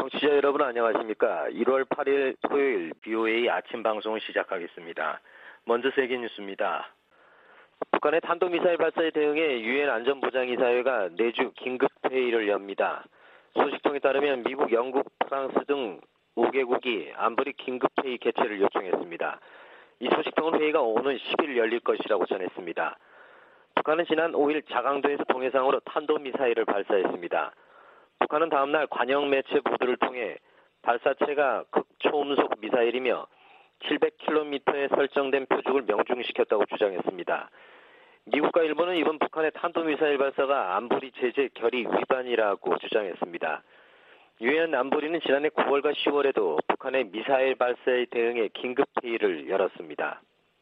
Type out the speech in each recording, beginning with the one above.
청취자 여러분 안녕하십니까. 1월 8일 토요일 BOA 아침 방송을 시작하겠습니다. 먼저 세계 뉴스입니다. 북한의 탄도미사일 발사에 대응해 유엔 안전보장이사회가 내주 긴급회의를 엽니다. 소식통에 따르면 미국, 영국, 프랑스 등 5개국이 안보리 긴급회의 개최를 요청했습니다. 이 소식통은 회의가 오는 10일 열릴 것이라고 전했습니다. 북한은 지난 5일 자강도에서 동해상으로 탄도미사일을 발사했습니다. 북한은 다음날 관영 매체 보도를 통해 발사체가 극초음속 미사일이며 700km에 설정된 표적을 명중시켰다고 주장했습니다. 미국과 일본은 이번 북한의 탄도미사일 발사가 안보리 제재 결의 위반이라고 주장했습니다. 유엔 안보리는 지난해 9월과 10월에도 북한의 미사일 발사에 대응해 긴급회의를 열었습니다.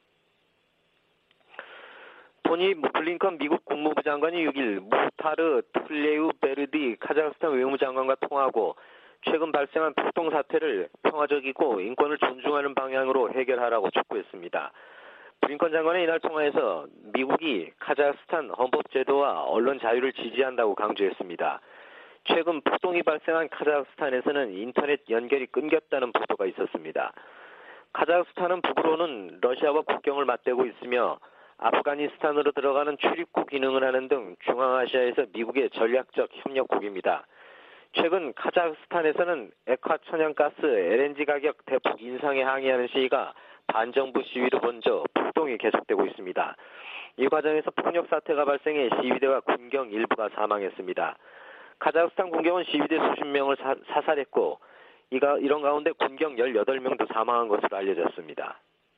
토니 블링컨 미국 국무부 장관이 6일 무타르 툴레우 베르디 카자흐스탄 외무장관과 통화하고 최근 발생한 폭동 사태를 평화적이고 인권을 존중하는 방향으로 해결하라고 촉구했습니다. 블링컨 장관은 이날 통화에서 미국이 카자흐스탄 헌법제도와 언론 자유를 지지한다고 강조했습니다. 최근 폭동이 발생한 카자흐스탄에서는 인터넷 연결이 끊겼다는 보도가 있었습니다. 카자흐스탄은 북으로는 러시아와 국경을 맞대고 있으며 아프가니스탄으로 들어가는 출입국 기능을 하는 등 중앙아시아에서 미국의 전략적 협력국입니다. 최근 카자흐스탄에서는 액화 천연가스 LNG 가격 대폭 인상에 항의하는 시위가 반정부 시위로 번져 폭동이 계속되고 있습니다. 이 과정에서 폭력 사태가 발생해 시위대와 군경 일부가 사망했습니다. 카자흐스탄 군경은 시위대 수십 명을 사살했고 이런 가운데 군경 18명도 사망한 것으로 알려졌습니다.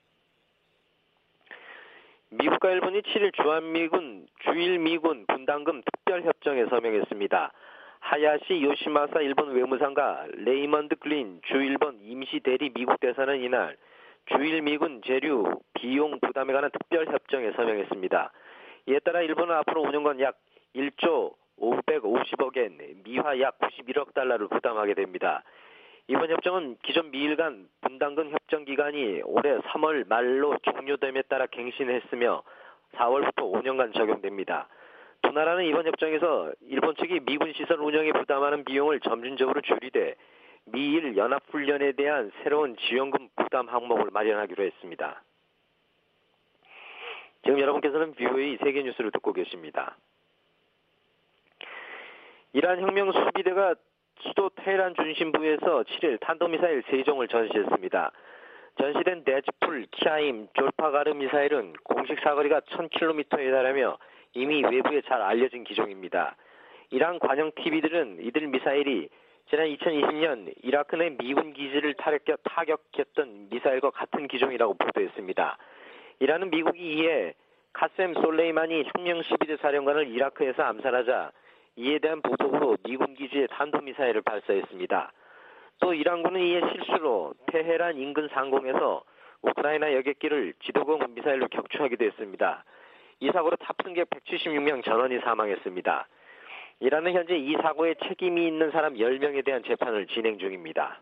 미국과 일본이 7일 주일미군 분담금 특별협정에 서명했습니다. 하야시 요시마사 일본 외무상과 레이먼드 글린 주일본 임시대리 미국 대사는 이날 주일미군 재류 비용 부담에 관한 특별협정에 서명했습니다. 이에 따라 일본은 앞으로 5년간 약 1조 550억엔, 미화 약 91억 달러를 부담하게 됩니다. 이번 협정은 기존 미일 간 분담금 협정 기간이 올해 3월 말로 종료됨에 따라 갱신했으며 4월부터 5년간 적용됩니다. 두 나라는 이번 협정에서 일본 측이 미군 시설 운영에 부담하는 비용을 점진적으로 줄이되 미일 연합훈련에 대한 새로운 지원금 부담 항목을 마련하기로 했습니다. 지금 여러분께서는 BOA 세계 뉴스를 듣고 계십니다. 이란 혁명 수비대가 수도 테헤란 중심부에서 7일 탄도미사일 3종을 전시했습니다. 전시된 네즈풀, 키아임, 졸파가르 미사일은 공식 사거리가 1000km에 달하며 이미 외부에 잘 알려진 기종입니다. 이란 관영 TV들은 이들 미사일이 지난 2020년 이라크 내 미군 기지를 타격했던 미사일과 같은 기종이라고 보도했습니다. 이란은 미국이 이에 카셈 솔레이마니 혁명 수비대 사령관을 이라크에서 암살하자 이에 대한 보복으로 미군 기지에 탄도미사일을 발사했습니다. 또 이란군은 이에 실수로 테헤란 인근 상공에서 우크라이나 여객기를 지도공 미사일로 격추하기도 했습니다. 이 사고로 탑승객 176명 전원이 사망했습니다. 이란은 현재 이 사고에 책임이 있는 사람 10명에 대한 재판을 진행 중입니다.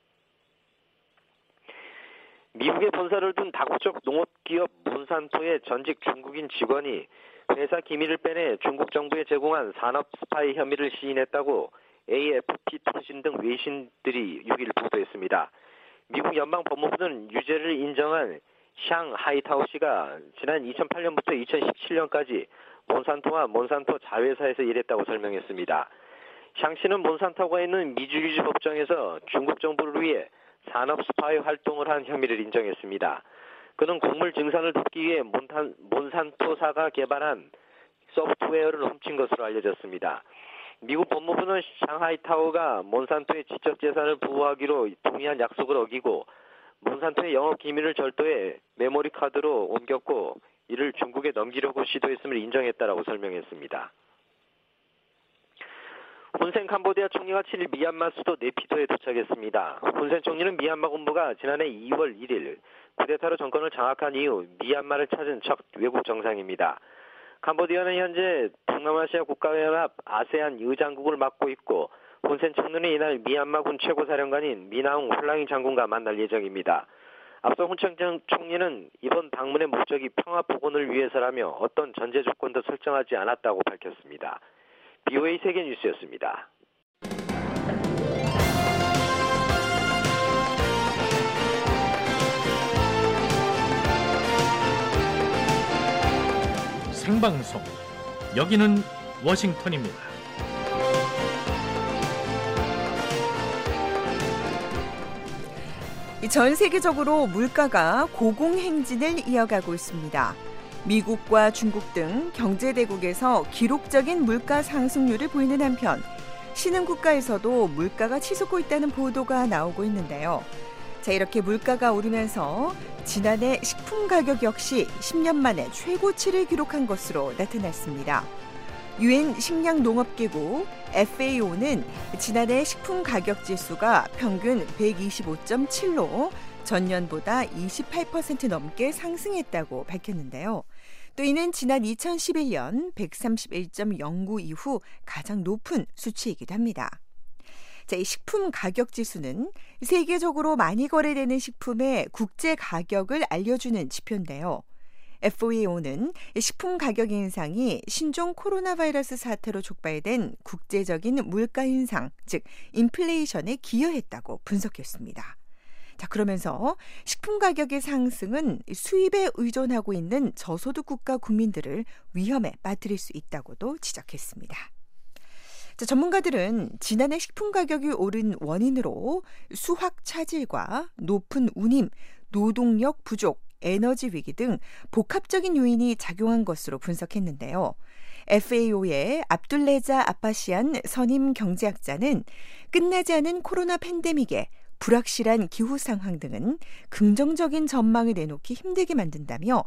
미국의 본사를 둔 다국적 농업기업 몬산토의 전직 중국인 직원이 회사 기밀을 빼내 중국 정부에 제공한 산업 스파이 혐의를 시인했다고 AFP 통신 등 외신들이 6일 보도했습니다. 미국 연방법무부는 유죄를 인정한 샹 하이타오 씨가 지난 2008년부터 2017년까지 몬산토와 몬산토 자회사에서 일했다고 설명했습니다. 샹 씨는 몬산토가 있는 미주리지 법정에서 중국 정부를 위해 산업 스파이 활동을 한 혐의를 인정했습니다. 그는 곡물 증산을 돕기 위해 몬산토사가 개발한 소프트웨어를 훔친 것으로 알려졌습니다. 미국 법무부는 샹하이타오가 몬산토의 지적재산을 보호하기로 동의한 약속을 어기고 몬산토의 영업 기밀을 절도해 메모리 카드로 옮겼고 이를 중국에 넘기려고 시도했음을 인정했다라고 설명했습니다. 훈센 캄보디아 총리가 7일 미얀마 수도 네피도에 도착했습니다. 훈센 총리는 미얀마 군부가 지난해 2월 1일 쿠데타로 정권을 장악한 이후 미얀마를 찾은 첫 외국 정상입니다. 캄보디아는 현재 동남아시아 국가연합 아세안 의장국을 맡고 있고 훈센 총리는 이날 미얀마군 최고사령관인 미나웅 홀랑이 장군과 만날 예정입니다. 앞서 훈센 총리는 이번 방문의 목적이 평화 복원을 위해서라며 어떤 전제 조건도 설정하지 않았다고 밝혔습니다. BOA 세계뉴스였습니다. 생방송, 여기는 워싱턴입니다. 전 세계적으로 물가가 고공행진을 이어가고 있습니다. 미국과 중국 등 경제대국에서 기록적인 물가 상승률을 보이는 한편 신흥국가에서도 물가가 치솟고 있다는 보도가 나오고 있는데요. 자, 이렇게 물가가 오르면서 지난해 식품 가격 역시 10년 만에 최고치를 기록한 것으로 나타났습니다. 유엔 식량농업기구 FAO는 지난해 식품 가격 지수가 평균 125.7로 전년보다 28% 넘게 상승했다고 밝혔는데요. 또 이는 지난 2011년 131.09 이후 가장 높은 수치이기도 합니다. 자, 이 식품 가격 지수는 세계적으로 많이 거래되는 식품의 국제 가격을 알려주는 지표인데요. FAO는 식품 가격 인상이 신종 코로나 바이러스 사태로 촉발된 국제적인 물가 인상, 즉 인플레이션에 기여했다고 분석했습니다. 자, 그러면서 식품 가격의 상승은 수입에 의존하고 있는 저소득 국가 국민들을 위험에 빠뜨릴 수 있다고도 지적했습니다. 자, 전문가들은 지난해 식품 가격이 오른 원인으로 수확 차질과 높은 운임, 노동력 부족, 에너지 위기 등 복합적인 요인이 작용한 것으로 분석했는데요. FAO의 압둘레자 아파시안 선임 경제학자는 끝나지 않은 코로나 팬데믹에 불확실한 기후 상황 등은 긍정적인 전망을 내놓기 힘들게 만든다며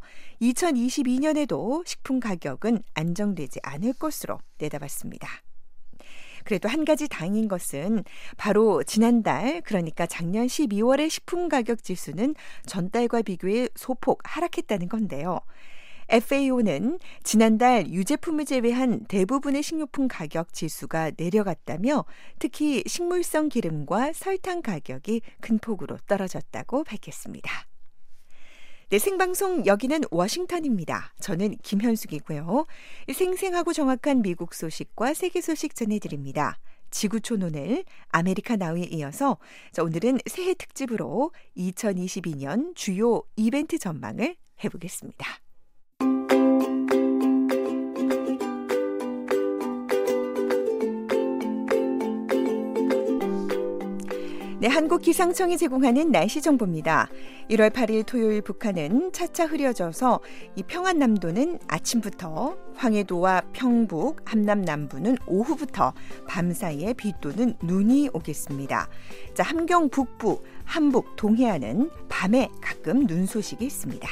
2022년에도 식품 가격은 안정되지 않을 것으로 내다봤습니다. 그래도 한 가지 다행인 것은 바로 지난달, 그러니까 작년 12월의 식품 가격 지수는 전달과 비교해 소폭 하락했다는 건데요. FAO는 지난달 유제품을 제외한 대부분의 식료품 가격 지수가 내려갔다며 특히 식물성 기름과 설탕 가격이 큰 폭으로 떨어졌다고 밝혔습니다. 네, 생방송 여기는 워싱턴입니다. 저는 김현숙이고요. 생생하고 정확한 미국 소식과 세계 소식 전해드립니다. 지구촌 오늘 아메리카 나우에 이어서 오늘은 새해 특집으로 2022년 주요 이벤트 전망을 해보겠습니다. 네, 한국기상청이 제공하는 날씨 정보입니다. 1월 8일 토요일 북한은 차차 흐려져서 이 평안남도는 아침부터, 황해도와 평북, 함남 남부는 오후부터 밤 사이에 비 또는 눈이 오겠습니다. 자, 함경 북부, 함북, 동해안은 밤에 가끔 눈 소식이 있습니다.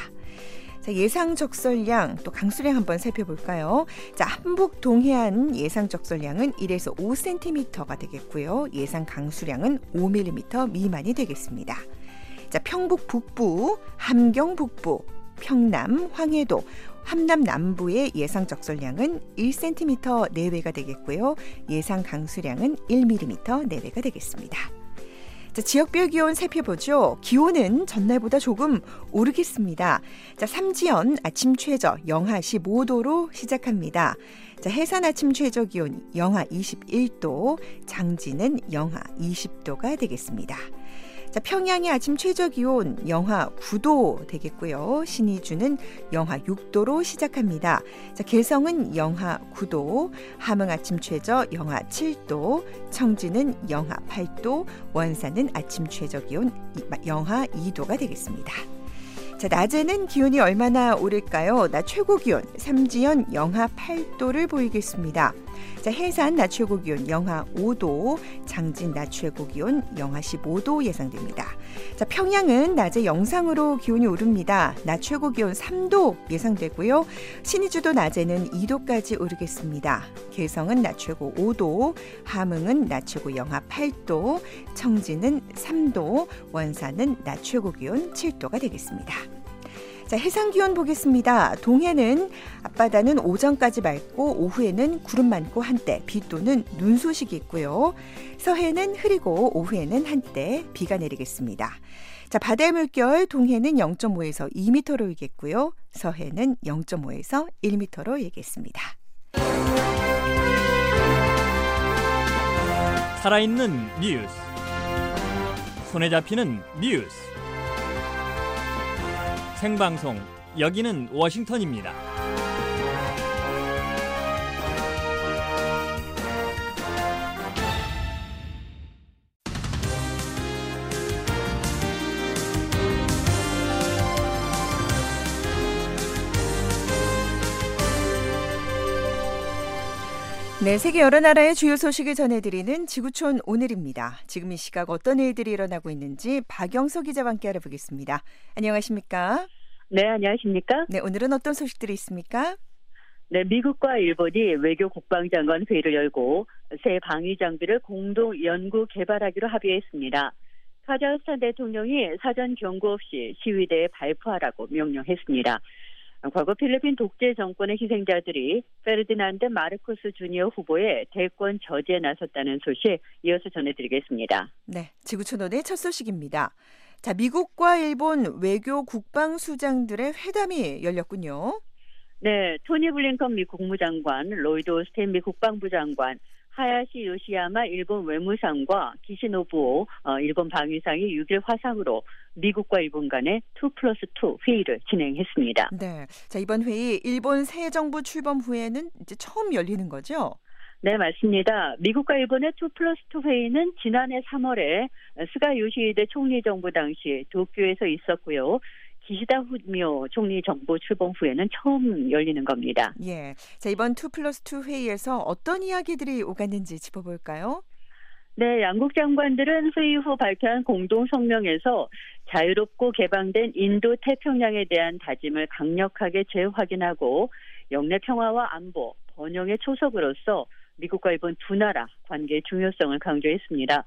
자, 예상 적설량 또 강수량 한번 살펴볼까요? 자, 함북 동해안 예상 적설량은 1에서 5cm가 되겠고요. 예상 강수량은 5mm 미만이 되겠습니다. 자, 평북 북부, 함경 북부, 평남, 황해도, 함남 남부의 예상 적설량은 1cm 내외가 되겠고요. 예상 강수량은 1mm 내외가 되겠습니다. 자, 지역별 기온 살펴보죠. 기온은 전날보다 조금 오르겠습니다. 자, 삼지연 아침 최저 영하 15도로 시작합니다. 자, 해산 아침 최저 기온 영하 21도, 장지는 영하 20도가 되겠습니다. 자, 평양의 아침 최저 기온 영하 9도 되겠고요. 신의주는 영하 6도로 시작합니다. 자, 개성은 영하 9도, 함흥 아침 최저 영하 7도, 청주는 영하 8도, 원산은 아침 최저 기온 영하 2도가 되겠습니다. 자, 낮에는 기온이 얼마나 오를까요? 낮 최고 기온 삼지연 영하 8도를 보이겠습니다. 자, 해산 낮 최고 기온 영하 5도, 장진 낮 최고 기온 영하 15도 예상됩니다. 자, 평양은 낮에 영상으로 기온이 오릅니다. 낮 최고 기온 3도 예상되고요. 신의주도 낮에는 2도까지 오르겠습니다. 개성은 낮 최고 5도, 함흥은 낮 최고 영하 8도, 청진은 3도, 원산은 낮 최고 기온 7도가 되겠습니다. 자, 해상 기온 보겠습니다. 동해는 앞바다는 오전까지 맑고 오후에는 구름 많고 한때 비 또는 눈 소식이 있고요. 서해는 흐리고 오후에는 한때 비가 내리겠습니다. 자, 바다의 물결 동해는 0.5에서 2m로 일겠고요. 서해는 0.5에서 1m로 일겠습니다. 살아있는 뉴스, 손에 잡히는 뉴스, 생방송 여기는 워싱턴입니다. 네, 세계 여러 나라의 주요 소식을 전해드리는 지구촌 오늘입니다. 지금 이 시각 어떤 일들이 일어나고 있는지 박영서 기자와 함께 알아보겠습니다. 안녕하십니까? 네, 안녕하십니까? 네, 오늘은 어떤 소식들이 있습니까? 네, 미국과 일본이 외교 국방장관 회의를 열고 새 방위 장비를 공동 연구 개발하기로 합의했습니다. 카자흐스탄 대통령이 사전 경고 없이 시위대에 발표하라고 명령했습니다. 과거 필리핀 독재 정권의 희생자들이 페르디난드 마르코스 주니어 후보의 대권 저지에 나섰다는 소식 이어서 전해드리겠습니다. 네, 지구촌 오늘 첫 소식입니다. 자, 미국과 일본 외교 국방수장들의 회담이 열렸군요. 네, 토니 블링컨 미 국무장관, 로이드 오스틴 미 국방부 장관, 하야시 요시야마 일본 외무상과 기시노부오 일본 방위상이 6일 화상으로 미국과 일본 간의 2+2 회의를 진행했습니다. 네, 자, 이번 회의 일본 새 정부 출범 후에는 이제 처음 열리는 거죠? 네, 맞습니다. 미국과 일본의 2+2 회의는 지난해 3월에 스가 요시히데 총리 정부 당시 도쿄에서 있었고요. 기시다 후미오 총리 정부 출범 후에는 처음 열리는 겁니다. 예, 자, 이번 2+2 회의에서 어떤 이야기들이 오갔는지 짚어볼까요? 네, 양국 장관들은 회의 후 발표한 공동 성명에서 자유롭고 개방된 인도 태평양에 대한 다짐을 강력하게 재확인하고 영내 평화와 안보, 번영의 초석으로서 미국과 일본 두 나라 관계의 중요성을 강조했습니다.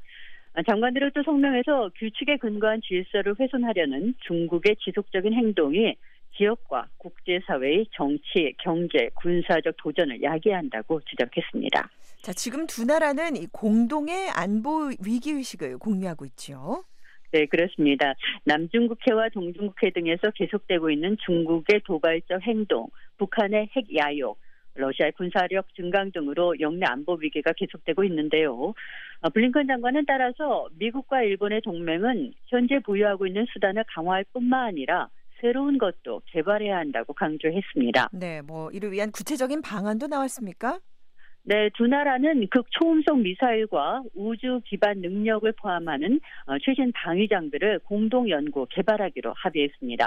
장관들은 또 성명에서 규칙에 근거한 질서를 훼손하려는 중국의 지속적인 행동이 지역과 국제사회의 정치, 경제, 군사적 도전을 야기한다고 지적했습니다. 자, 지금 두 나라는 이 공동의 안보 위기의식을 공유하고 있죠. 네, 그렇습니다. 남중국해와 동중국해 등에서 계속되고 있는 중국의 도발적 행동, 북한의 핵 야욕, 러시아의 군사력 증강 등으로 영내 안보 위기가 계속되고 있는데요. 블링컨 장관은 따라서 미국과 일본의 동맹은 현재 보유하고 있는 수단을 강화할 뿐만 아니라 새로운 것도 개발해야 한다고 강조했습니다. 네, 이를 위한 구체적인 방안도 나왔습니까? 네, 두 나라는 극초음속 미사일과 우주 기반 능력을 포함하는 최신 방위 장비를 공동 연구 개발하기로 합의했습니다.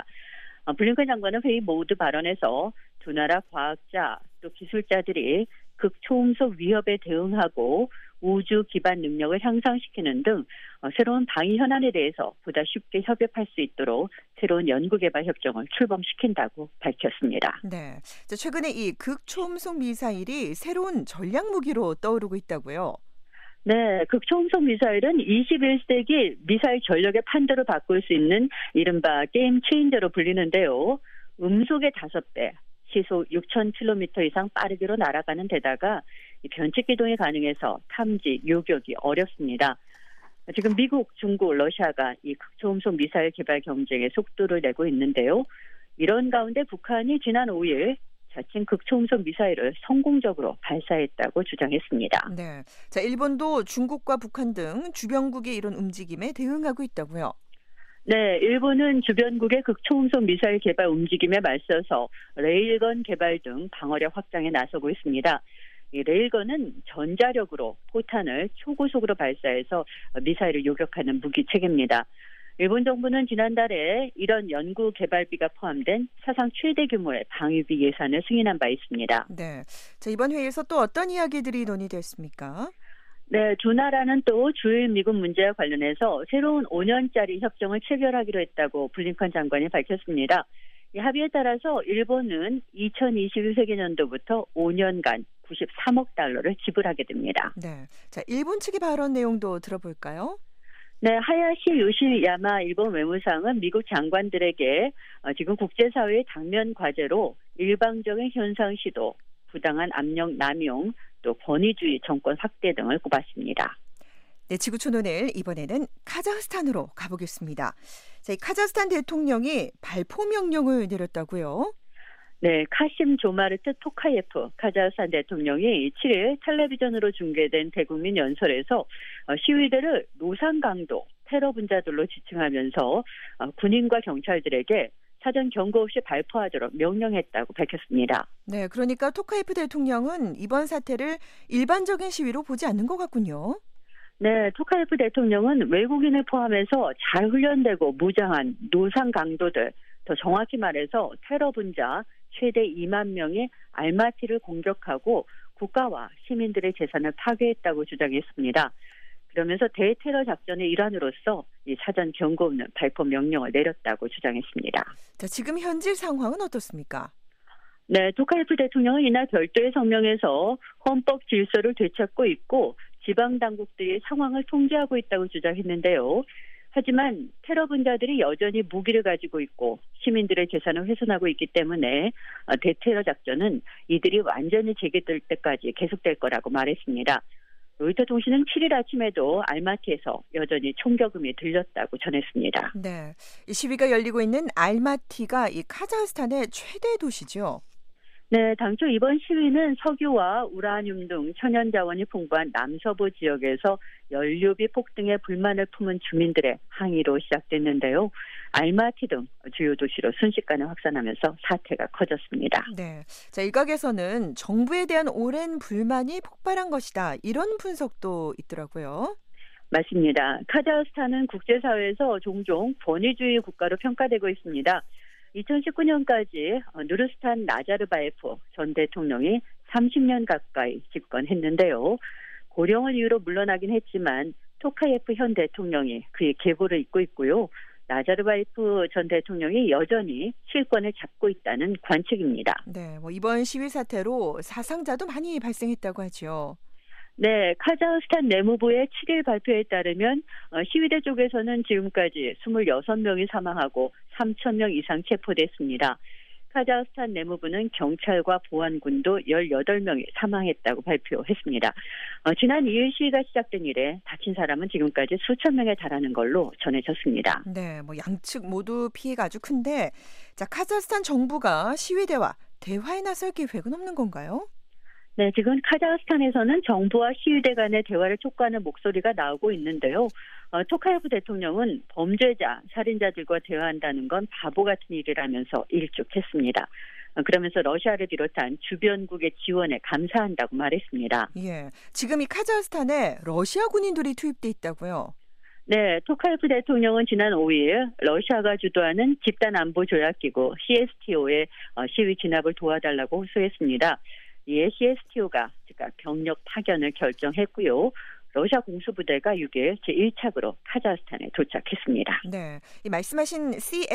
블링컨 장관은 회의 모두 발언에서 두 나라 과학자 또 기술자들이 극초음속 위협에 대응하고 우주 기반 능력을 향상시키는 등 새로운 방위 현안에 대해서 보다 쉽게 협업할 수 있도록 새로운 연구개발 협정을 출범시킨다고 밝혔습니다. 네, 최근에 이 극초음속 미사일이 새로운 전략 무기로 떠오르고 있다고요? 네, 극초음속 미사일은 21세기 미사일 전력의 판도를 바꿀 수 있는 이른바 게임 체인저로 불리는데요. 음속의 5배, 시속 6,000km 이상 빠르게로 날아가는 데다가 변칙 기동이 가능해서 탐지, 요격이 어렵습니다. 지금 미국, 중국, 러시아가 이 극초음속 미사일 개발 경쟁에 속도를 내고 있는데요. 이런 가운데 북한이 지난 5일 자칭 극초음속 미사일을 성공적으로 발사했다고 주장했습니다. 네, 자, 일본도 중국과 북한 등 주변국의 이런 움직임에 대응하고 있다고요? 네, 일본은 주변국의 극초음속 미사일 개발 움직임에 맞서서 레일건 개발 등 방어력 확장에 나서고 있습니다. 이 레일건은 전자력으로 포탄을 초고속으로 발사해서 미사일을 요격하는 무기 체계입니다. 일본 정부는 지난달에 이런 연구 개발비가 포함된 사상 최대 규모의 방위비 예산을 승인한 바 있습니다. 네, 자, 이번 회의에서 또 어떤 이야기들이 논의됐습니까? 네, 두 나라는 또 주일 미군 문제와 관련해서 새로운 5년짜리 협정을 체결하기로 했다고 블링컨 장관이 밝혔습니다. 이 합의에 따라서 일본은 2021세기년도부터 5년간 93억 달러를 지불하게 됩니다. 네, 자, 일본 측의 발언 내용도 들어볼까요? 네, 하야시 요시야마 일본 외무상은 미국 장관들에게 지금 국제사회의 당면 과제로 일방적인 현상 시도, 부당한 압력 남용, 또 권위주의 정권 확대 등을 꼽았습니다. 네, 지구촌 오늘 이번에는 카자흐스탄으로 가보겠습니다. 자, 이 카자흐스탄 대통령이 발포 명령을 내렸다고요? 네, 카심 조마르트 토카예프 카자흐스탄 대통령이 7일 텔레비전으로 중계된 대국민 연설에서 시위대를 노상 강도 테러 분자들로 지칭하면서 군인과 경찰들에게 사전 경고 없이 발포하도록 명령했다고 밝혔습니다. 네, 그러니까 토카예프 대통령은 이번 사태를 일반적인 시위로 보지 않는 것 같군요. 네, 토카예프 대통령은 외국인을 포함해서 잘 훈련되고 무장한 노상 강도들, 더 정확히 말해서 테러 분자 최대 2만 명의 알마티를 공격하고 국가와 시민들의 재산을 파괴했다고 주장했습니다. 그러면서 대테러 작전의 일환으로서 이 사전 경고 없는 발포 명령을 내렸다고 주장했습니다. 자, 지금 현재 상황은 어떻습니까? 네, 토카예프 대통령은 이날 별도의 성명에서 헌법 질서를 되찾고 있고 지방 당국들이 상황을 통제하고 있다고 주장했는데요. 하지만 테러 분자들이 여전히 무기를 가지고 있고 시민들의 재산을 훼손하고 있기 때문에 대테러 작전은 이들이 완전히 재개될 때까지 계속될 거라고 말했습니다. 로이터 통신은 7일 아침에도 알마티에서 여전히 총격음이 들렸다고 전했습니다. 네, 이 시위가 열리고 있는 알마티가 이 카자흐스탄의 최대 도시죠. 네, 당초 이번 시위는 석유와 우라늄 등 천연 자원이 풍부한 남서부 지역에서 연료비 폭등에 불만을 품은 주민들의 항의로 시작됐는데요. 알마티 등 주요 도시로 순식간에 확산하면서 사태가 커졌습니다. 네, 자, 일각에서는 정부에 대한 오랜 불만이 폭발한 것이다, 이런 분석도 있더라고요. 맞습니다. 카자흐스탄은 국제사회에서 종종 권위주의 국가로 평가되고 있습니다. 2019년까지 누르스탄 나자르바예프 전 대통령이 30년 가까이 집권했는데요. 고령을 이유로 물러나긴 했지만 토카예프 현 대통령이 그의 계보를 잇고 있고요. 나자르바예프 전 대통령이 여전히 실권을 잡고 있다는 관측입니다. 네, 이번 시위 사태로 사상자도 많이 발생했다고 하죠. 네, 카자흐스탄 내무부의 7일 발표에 따르면 시위대 쪽에서는 지금까지 26명이 사망하고 3,000명 이상 체포됐습니다. 카자흐스탄 내무부는 경찰과 보안군도 18명이 사망했다고 발표했습니다. 지난 2일 시위가 시작된 이래 다친 사람은 지금까지 수천 명에 달하는 걸로 전해졌습니다. 네, 양측 모두 피해가 아주 큰데, 자, 카자흐스탄 정부가 시위대와 대화에 나설 계획은 없는 건가요? 네, 지금 카자흐스탄에서는 정부와 시위대 간의 대화를 촉구하는 목소리가 나오고 있는데요. 토카예프 대통령은 범죄자, 살인자들과 대화한다는 건 바보 같은 일이라면서 일축했습니다. 그러면서 러시아를 비롯한 주변국의 지원에 감사한다고 말했습니다. 예, 지금 이 카자흐스탄에 러시아 군인들이 투입돼 있다고요? 네, 토카예프 대통령은 지난 5일 러시아가 주도하는 집단안보조약기구 CSTO의 시위 진압을 도와달라고 호소했습니다. 이에 CSTO가 즉각 병력 파견을 결정했고요. 러시아 공수부대가 6일 제1착으로 카자흐스탄에 도착했습니다. 네, 이 말씀하신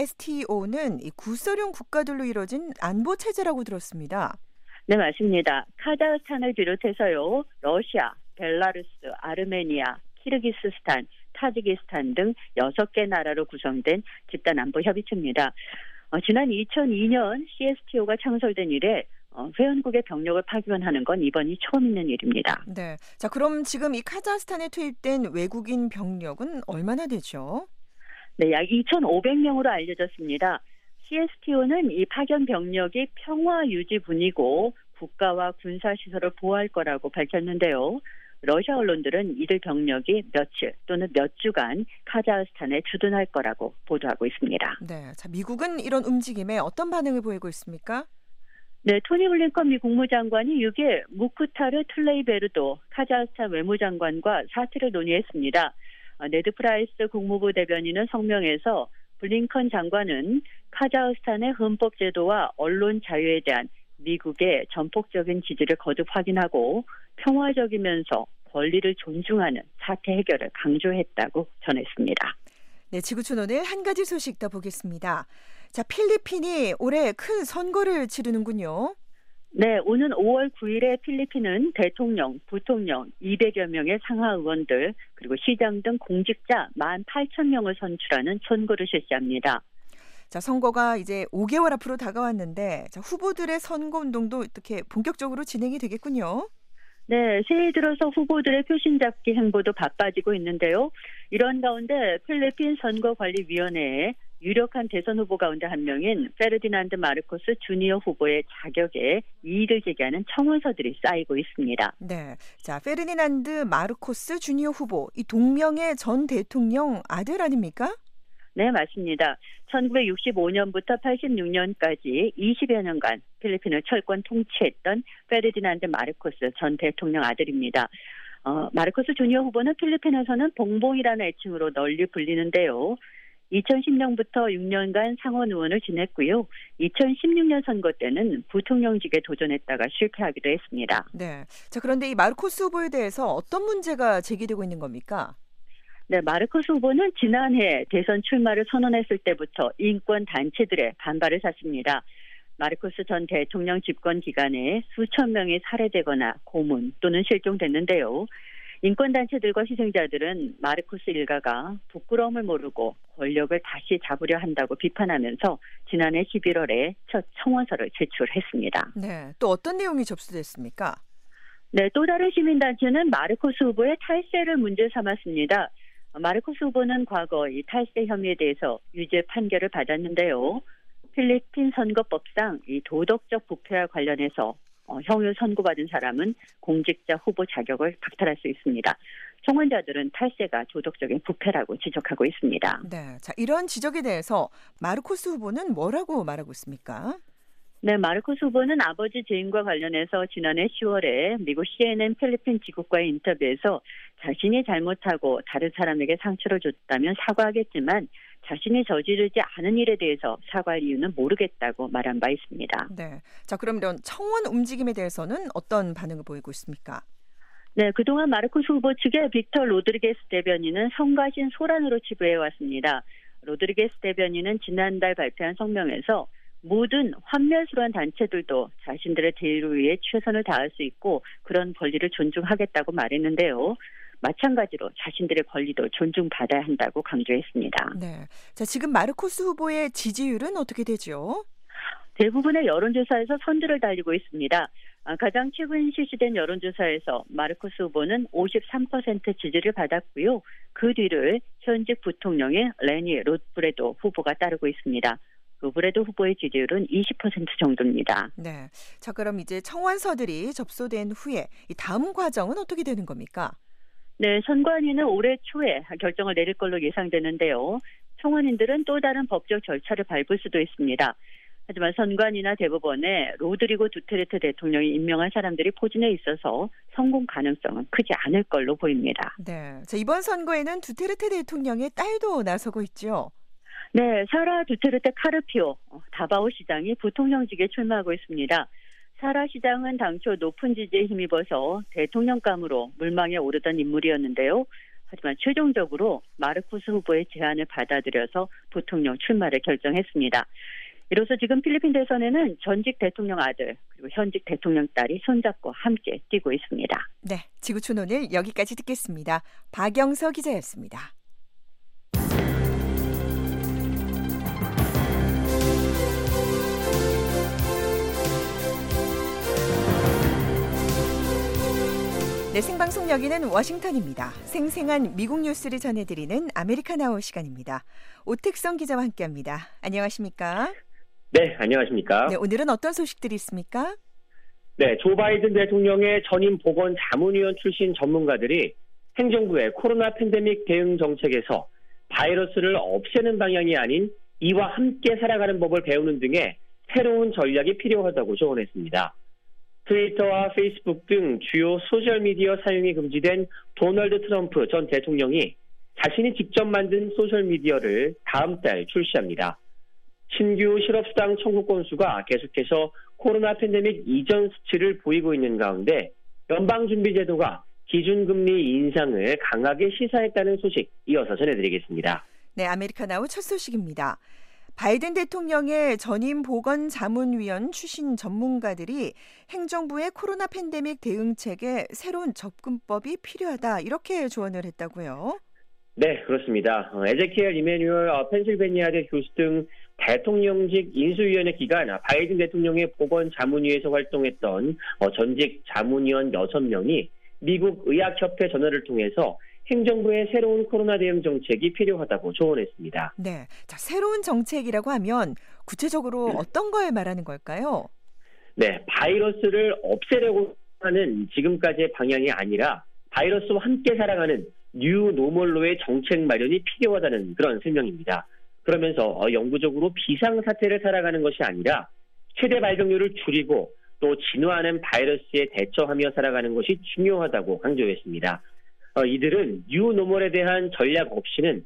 CSTO는 이 구소련 국가들로 이루어진 안보 체제라고 들었습니다. 네, 맞습니다. 카자흐스탄을 비롯해서요, 러시아, 벨라루스, 아르메니아, 키르기스스탄, 타지키스탄 등 6개 나라로 구성된 집단안보협의체입니다. 지난 2002년 CSTO가 창설된 이래 회원국의 병력을 파견하는 건 이번이 처음 있는 일입니다. 네, 자, 그럼 지금 이 카자흐스탄에 투입된 외국인 병력은 얼마나 되죠? 네, 약 2,500명으로 알려졌습니다. CSTO는 이 파견 병력이 평화 유지군이고 국가와 군사시설을 보호할 거라고 밝혔는데요. 러시아 언론들은 이들 병력이 며칠 또는 몇 주간 카자흐스탄에 주둔할 거라고 보도하고 있습니다. 네, 자, 미국은 이런 움직임에 어떤 반응을 보이고 있습니까? 네, 토니 블링컨 미 국무장관이 6일 무크타르 틀레이베르도 카자흐스탄 외무장관과 사태를 논의했습니다. 네드 프라이스 국무부 대변인은 성명에서 블링컨 장관은 카자흐스탄의 헌법 제도와 언론 자유에 대한 미국의 전폭적인 지지를 거듭 확인하고 평화적이면서 권리를 존중하는 사태 해결을 강조했다고 전했습니다. 네, 지구촌 오늘 한 가지 소식 더 보겠습니다. 자, 필리핀이 올해 큰 선거를 치르는군요. 네, 오는 5월 9일에 필리핀은 대통령, 부통령 200여 명의 상하 의원들 그리고 시장 등 공직자 18,000명을 선출하는 선거를 실시합니다. 자, 선거가 이제 5개월 앞으로 다가왔는데, 자, 후보들의 선거 운동도 이렇게 본격적으로 진행이 되겠군요. 네, 새해 들어서 후보들의 표심 잡기 행보도 바빠지고 있는데요. 이런 가운데 필리핀 선거관리위원회에 유력한 대선 후보 가운데 한 명인 페르디난드 마르코스 주니어 후보의 자격에 이의를 제기하는 청원서들이 쌓이고 있습니다. 네, 자, 페르디난드 마르코스 주니어 후보, 이 동명의 전 대통령 아들 아닙니까? 네, 맞습니다. 1965년부터 86년까지 20여 년간 필리핀을 철권 통치했던 페르디난드 마르코스 전 대통령 아들입니다. 마르코스 주니어 후보는 필리핀에서는 봉봉이라는 애칭으로 널리 불리는데요. 2010년부터 6년간 상원 의원을 지냈고요. 2016년 선거 때는 부통령직에 도전했다가 실패하기도 했습니다. 네. 자, 그런데 이 마르코스 후보에 대해서 어떤 문제가 제기되고 있는 겁니까? 네, 마르코스 후보는 지난해 대선 출마를 선언했을 때부터 인권 단체들의 반발을 샀습니다. 마르코스 전 대통령 집권 기간에 수천 명이 살해되거나 고문 또는 실종됐는데요. 인권단체들과 희생자들은 마르코스 일가가 부끄러움을 모르고 권력을 다시 잡으려 한다고 비판하면서 지난해 11월에 첫 청원서를 제출했습니다. 네. 또 어떤 내용이 접수됐습니까? 네, 또 다른 시민단체는 마르코스 후보의 탈세를 문제 삼았습니다. 마르코스 후보는 과거 이 탈세 혐의에 대해서 유죄 판결을 받았는데요. 필리핀 선거법상 이 도덕적 부패와 관련해서 형을 선고받은 사람은 공직자 후보 자격을 박탈할 수 있습니다. 청원자들은 탈세가 도덕적인 부패라고 지적하고 있습니다. 네, 자, 이런 지적에 대해서 마르코스 후보는 뭐라고 말하고 있습니까? 네, 마르코스 후보는 아버지 재임과 관련해서 지난해 10월에 미국 CNN 필리핀 지국과의 인터뷰에서 자신이 잘못하고 다른 사람에게 상처를 줬다면 사과하겠지만 자신이 저지르지 않은 일에 대해서 사과할 이유는 모르겠다고 말한 바 있습니다. 네, 자, 그럼 이런 청원 움직임에 대해서는 어떤 반응을 보이고 있습니까? 네, 그동안 마르코스 후보 측의 빅터 로드리게스 대변인은 성가신 소란으로 치부해왔습니다. 로드리게스 대변인은 지난달 발표한 성명에서 모든 환멸스러운 단체들도 자신들의 대의를 위해 최선을 다할 수 있고 그런 권리를 존중하겠다고 말했는데요. 마찬가지로 자신들의 권리도 존중받아야 한다고 강조했습니다. 네, 자, 지금 마르코스 후보의 지지율은 어떻게 되죠? 대부분의 여론조사에서 선두를 달리고 있습니다. 가장 최근 실시된 여론조사에서 마르코스 후보는 53% 지지를 받았고요. 그 뒤를 현직 부통령의 레니 로브레도 후보가 따르고 있습니다. 로브레도 후보의 지지율은 20% 정도입니다. 네, 자, 그럼 이제 청원서들이 접수된 후에 이 다음 과정은 어떻게 되는 겁니까? 네, 선관위는 올해 초에 결정을 내릴 걸로 예상되는데요. 청원인들은 또 다른 법적 절차를 밟을 수도 있습니다. 하지만 선관위나 대법원에 로드리고 두테르테 대통령이 임명한 사람들이 포진해 있어서 성공 가능성은 크지 않을 걸로 보입니다. 네, 자, 이번 선거에는 두테르테 대통령의 딸도 나서고 있죠. 네, 사라 두테르테 카르피오 다바오 시장이 부통령직에 출마하고 있습니다. 사라 시장은 당초 높은 지지에 힘입어서 대통령감으로 물망에 오르던 인물이었는데요. 하지만 최종적으로 마르코스 후보의 제안을 받아들여서 부통령 출마를 결정했습니다. 이로써 지금 필리핀 대선에는 전직 대통령 아들 그리고 현직 대통령 딸이 손잡고 함께 뛰고 있습니다. 네, 지구촌 오늘 여기까지 듣겠습니다. 박영서 기자였습니다. 네, 생방송 여기는 워싱턴입니다. 생생한 미국 뉴스를 전해드리는 아메리카나우 시간입니다. 오택성 기자와 함께합니다. 안녕하십니까? 네, 안녕하십니까? 네, 오늘은 어떤 소식들이 있습니까? 네, 조 바이든 대통령의 전임 보건자문위원 출신 전문가들이 행정부의 코로나 팬데믹 대응 정책에서 바이러스를 없애는 방향이 아닌 이와 함께 살아가는 법을 배우는 등의 새로운 전략이 필요하다고 조언했습니다. 트위터와 페이스북 등 주요 소셜미디어 사용이 금지된 도널드 트럼프 전 대통령이 자신이 직접 만든 소셜미디어를 다음 달 출시합니다. 신규 실업수당 청구 건수가 계속해서 코로나 팬데믹 이전 수치를 보이고 있는 가운데 연방준비제도가 기준금리 인상을 강하게 시사했다는 소식 이어서 전해드리겠습니다. 네, 아메리카나우 첫 소식입니다. 바이든 대통령의 전임 보건자문위원 출신 전문가들이 행정부의 코로나 팬데믹 대응책에 새로운 접근법이 필요하다 이렇게 조언을 했다고요? 네, 그렇습니다. 에제키엘 이메뉴얼 펜실베니아대 교수 등 대통령직 인수위원회 기간 바이든 대통령의 보건자문위에서 활동했던 전직 자문위원 6명이 미국 의학협회 전화를 통해서 행정부의 새로운 코로나 대응 정책이 필요하다고 조언했습니다. 네, 자, 새로운 정책이라고 하면 구체적으로 어떤 걸 말하는 걸까요? 네, 바이러스를 없애려고 하는 지금까지의 방향이 아니라 바이러스와 함께 살아가는 뉴 노멀로의 정책 마련이 필요하다는 그런 설명입니다. 그러면서 영구적으로 비상사태를 살아가는 것이 아니라 최대 발병률을 줄이고 또 진화하는 바이러스에 대처하며 살아가는 것이 중요하다고 강조했습니다. 이들은 뉴 노멀에 대한 전략 없이는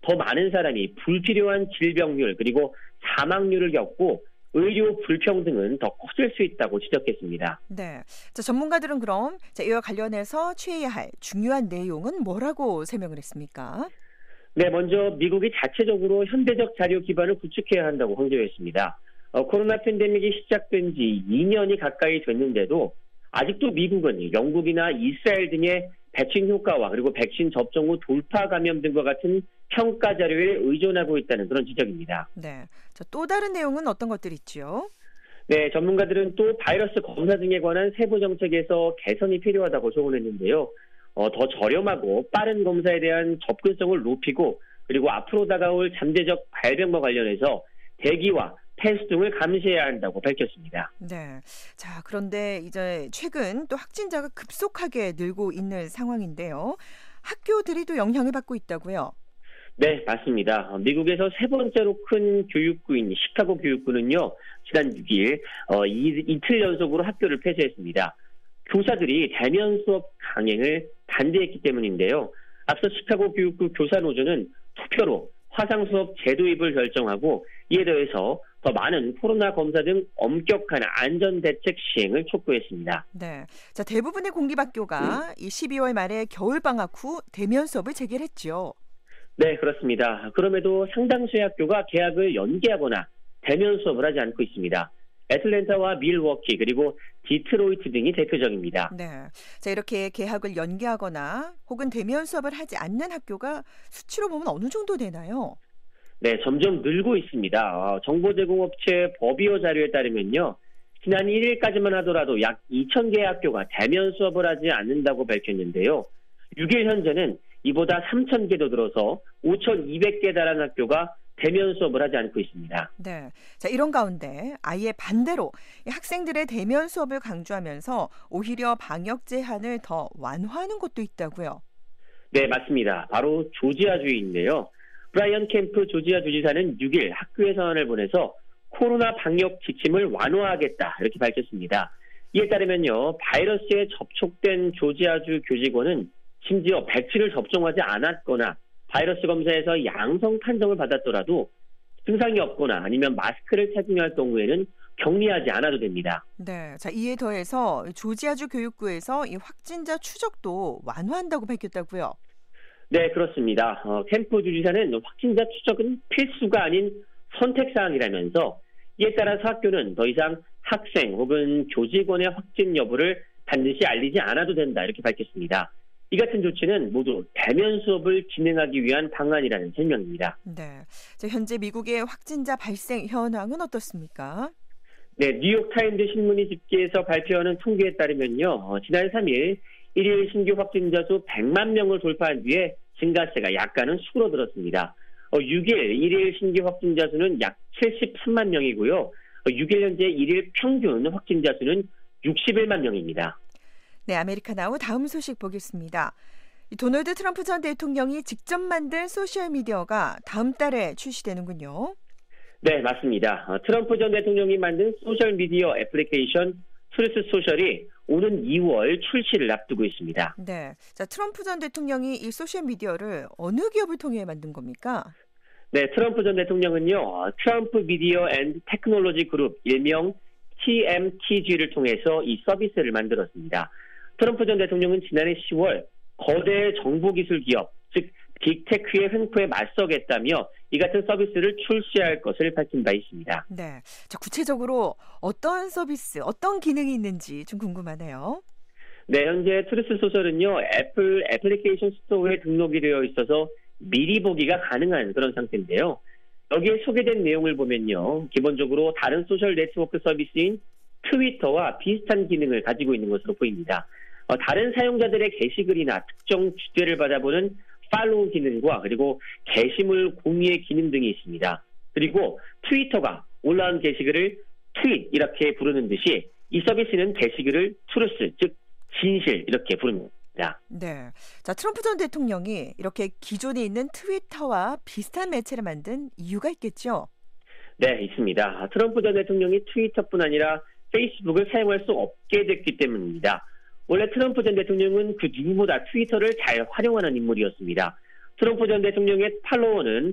더 많은 사람이 불필요한 질병률 그리고 사망률을 겪고 의료 불평등은 더 커질 수 있다고 지적했습니다. 네. 자, 전문가들은 그럼 이와 관련해서 취해야 할 중요한 내용은 뭐라고 설명을 했습니까? 네, 먼저 미국이 자체적으로 현대적 자료 기반을 구축해야 한다고 강조했습니다. 코로나 팬데믹이 시작된 지 2년이 가까이 됐는데도 아직도 미국은 영국이나 이스라엘 등의 백신 효과와 그리고 백신 접종 후 돌파 감염 등과 같은 평가 자료에 의존하고 있다는 그런 지적입니다. 네. 자, 또 다른 내용은 어떤 것들이 있죠? 네, 전문가들은 또 바이러스 검사 등에 관한 세부 정책에서 개선이 필요하다고 조언했는데요. 더 저렴하고 빠른 검사에 대한 접근성을 높이고 그리고 앞으로 다가올 잠재적 발병과 관련해서 대기와 폐수 등을 감시해야 한다고 밝혔습니다. 네. 자, 그런데 이제 최근 또 확진자가 급속하게 늘고 있는 상황인데요. 학교들이 또 영향을 받고 있다고요? 네, 맞습니다. 미국에서 세 번째로 큰 교육구인 시카고 교육구는요, 지난 6일 이틀 연속으로 학교를 폐쇄했습니다. 교사들이 대면 수업 강행을 반대했기 때문인데요. 앞서 시카고 교육구 교사노조는 투표로 화상 수업 제도입을 결정하고 이에 더해서 더 많은 코로나 검사 등 엄격한 안전 대책 시행을 촉구했습니다. 네. 자, 대부분의 공립학교가 이 12월 말에 겨울 방학 후 대면 수업을 재개했죠. 네, 그렇습니다. 그럼에도 상당수의 학교가 개학을 연기하거나 대면 수업을 하지 않고 있습니다. 애틀랜타와 밀워키 그리고 디트로이트 등이 대표적입니다. 네. 자, 이렇게 개학을 연기하거나 혹은 대면 수업을 하지 않는 학교가 수치로 보면 어느 정도 되나요? 네, 점점 늘고 있습니다. 정보제공업체 버비오 자료에 따르면요. 지난 1일까지만 하더라도 약 2,000개의 학교가 대면 수업을 하지 않는다고 밝혔는데요. 6일 현재는 이보다 3,000개도 늘어서 5,200개에 달하는 학교가 대면 수업을 하지 않고 있습니다. 네. 자, 이런 가운데 아예 반대로 학생들의 대면 수업을 강조하면서 오히려 방역 제한을 더 완화하는 곳도 있다고요. 네, 맞습니다. 바로 조지아주인데요. 브라이언 캠프 조지아 주지사는 6일 학교에 서한을 보내서 코로나 방역 지침을 완화하겠다 이렇게 밝혔습니다. 이에 따르면요. 바이러스에 접촉된 조지아주 교직원은 심지어 백신을 접종하지 않았거나 바이러스 검사에서 양성 판정을 받았더라도 증상이 없거나 아니면 마스크를 착용할 경우에는 격리하지 않아도 됩니다. 네, 자, 이에 더해서 조지아주 교육구에서 이 확진자 추적도 완화한다고 밝혔다고요. 네, 그렇습니다. 캠프 주지사는 확진자 추적은 필수가 아닌 선택사항이라면서 이에 따라서 학교는 더 이상 학생 혹은 교직원의 확진 여부를 반드시 알리지 않아도 된다 이렇게 밝혔습니다. 이 같은 조치는 모두 대면 수업을 진행하기 위한 방안이라는 설명입니다. 네, 자, 현재 미국의 확진자 발생 현황은 어떻습니까? 네, 뉴욕타임즈 신문이 집계해서 발표하는 통계에 따르면요. 지난 3일 1일 신규 확진자 수 100만 명을 돌파한 뒤에 증가세가 약간은 수그러들었습니다. 6일 1일 신규 확진자 수는 약 73만 명이고요. 6일 현재 1일 평균 확진자 수는 61만 명입니다. 네, 아메리카나우 다음 소식 보겠습니다. 도널드 트럼프 전 대통령이 직접 만든 소셜미디어가 다음 달에 출시되는군요. 네, 맞습니다. 트럼프 전 대통령이 만든 소셜미디어 애플리케이션 트루스 소셜이 오는 2월 출시를 앞두고 있습니다. 네, 자, 트럼프 전 대통령이 이 소셜미디어를 어느 기업을 통해 만든 겁니까? 네, 트럼프 전 대통령은요. 트럼프 미디어 앤드 테크놀로지 그룹 일명 TMTG를 통해서 이 서비스를 만들었습니다. 트럼프 전 대통령은 지난해 10월 거대 정보기술 기업, 즉 빅테크의 횡포에 맞서겠다며 이 같은 서비스를 출시할 것을 밝힌 바 있습니다. 네, 자, 구체적으로 어떤 서비스, 어떤 기능이 있는지 좀 궁금하네요. 네, 현재 트루스 소셜은요. 애플 애플리케이션 스토어에 등록이 되어 있어서 미리 보기가 가능한 그런 상태인데요. 여기에 소개된 내용을 보면요. 기본적으로 다른 소셜 네트워크 서비스인 트위터와 비슷한 기능을 가지고 있는 것으로 보입니다. 다른 사용자들의 게시글이나 특정 주제를 받아보는 팔로우 기능과 그리고 게시물 공유의 기능 등이 있습니다. 그리고 트위터가 올라온 게시글을 트윗 이렇게 부르는 듯이 이 서비스는 게시글을 트루스, 즉 진실 이렇게 부릅니다. 네, 자, 트럼프 전 대통령이 이렇게 기존에 있는 트위터와 비슷한 매체를 만든 이유가 있겠죠? 네, 있습니다. 트럼프 전 대통령이 트위터뿐 아니라 페이스북을 사용할 수 없게 됐기 때문입니다. 원래 트럼프 전 대통령은 그 누구보다 트위터를 잘 활용하는 인물이었습니다. 트럼프 전 대통령의 팔로워는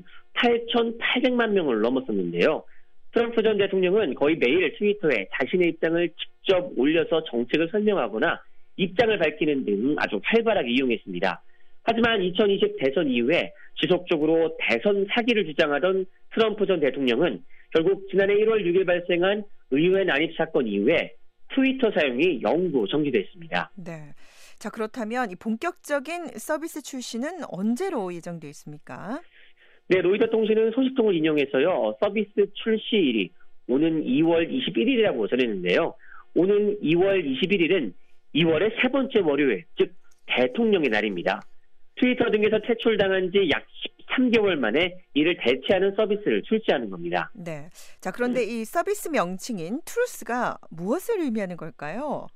8,800만 명을 넘었었는데요. 트럼프 전 대통령은 거의 매일 트위터에 자신의 입장을 직접 올려서 정책을 설명하거나 입장을 밝히는 등 아주 활발하게 이용했습니다. 하지만 2020 대선 이후에 지속적으로 대선 사기를 주장하던 트럼프 전 대통령은 결국 지난해 1월 6일 발생한 의회 난입 사건 이후에 트위터 사용이 영구 정지됐습니다. 네. 자, 그렇다면 이 본격적인 서비스 출시는 언제로 예정돼 있습니까? 네, 로이터 통신은 소식통을 인용해서요. 서비스 출시일이 오는 2월 21일이라고 전했는데요. 오는 2월 21일은 2월의 세 번째 월요일, 즉 대통령의 날입니다. 트위터 등에서 퇴출당한 지 약 13개월 만에 이를 대체하는 서비스를 출시하는 겁니다. 네. 자, 그런데 이 서비스 명칭인 트루스가 무엇을 의미하는 걸까요?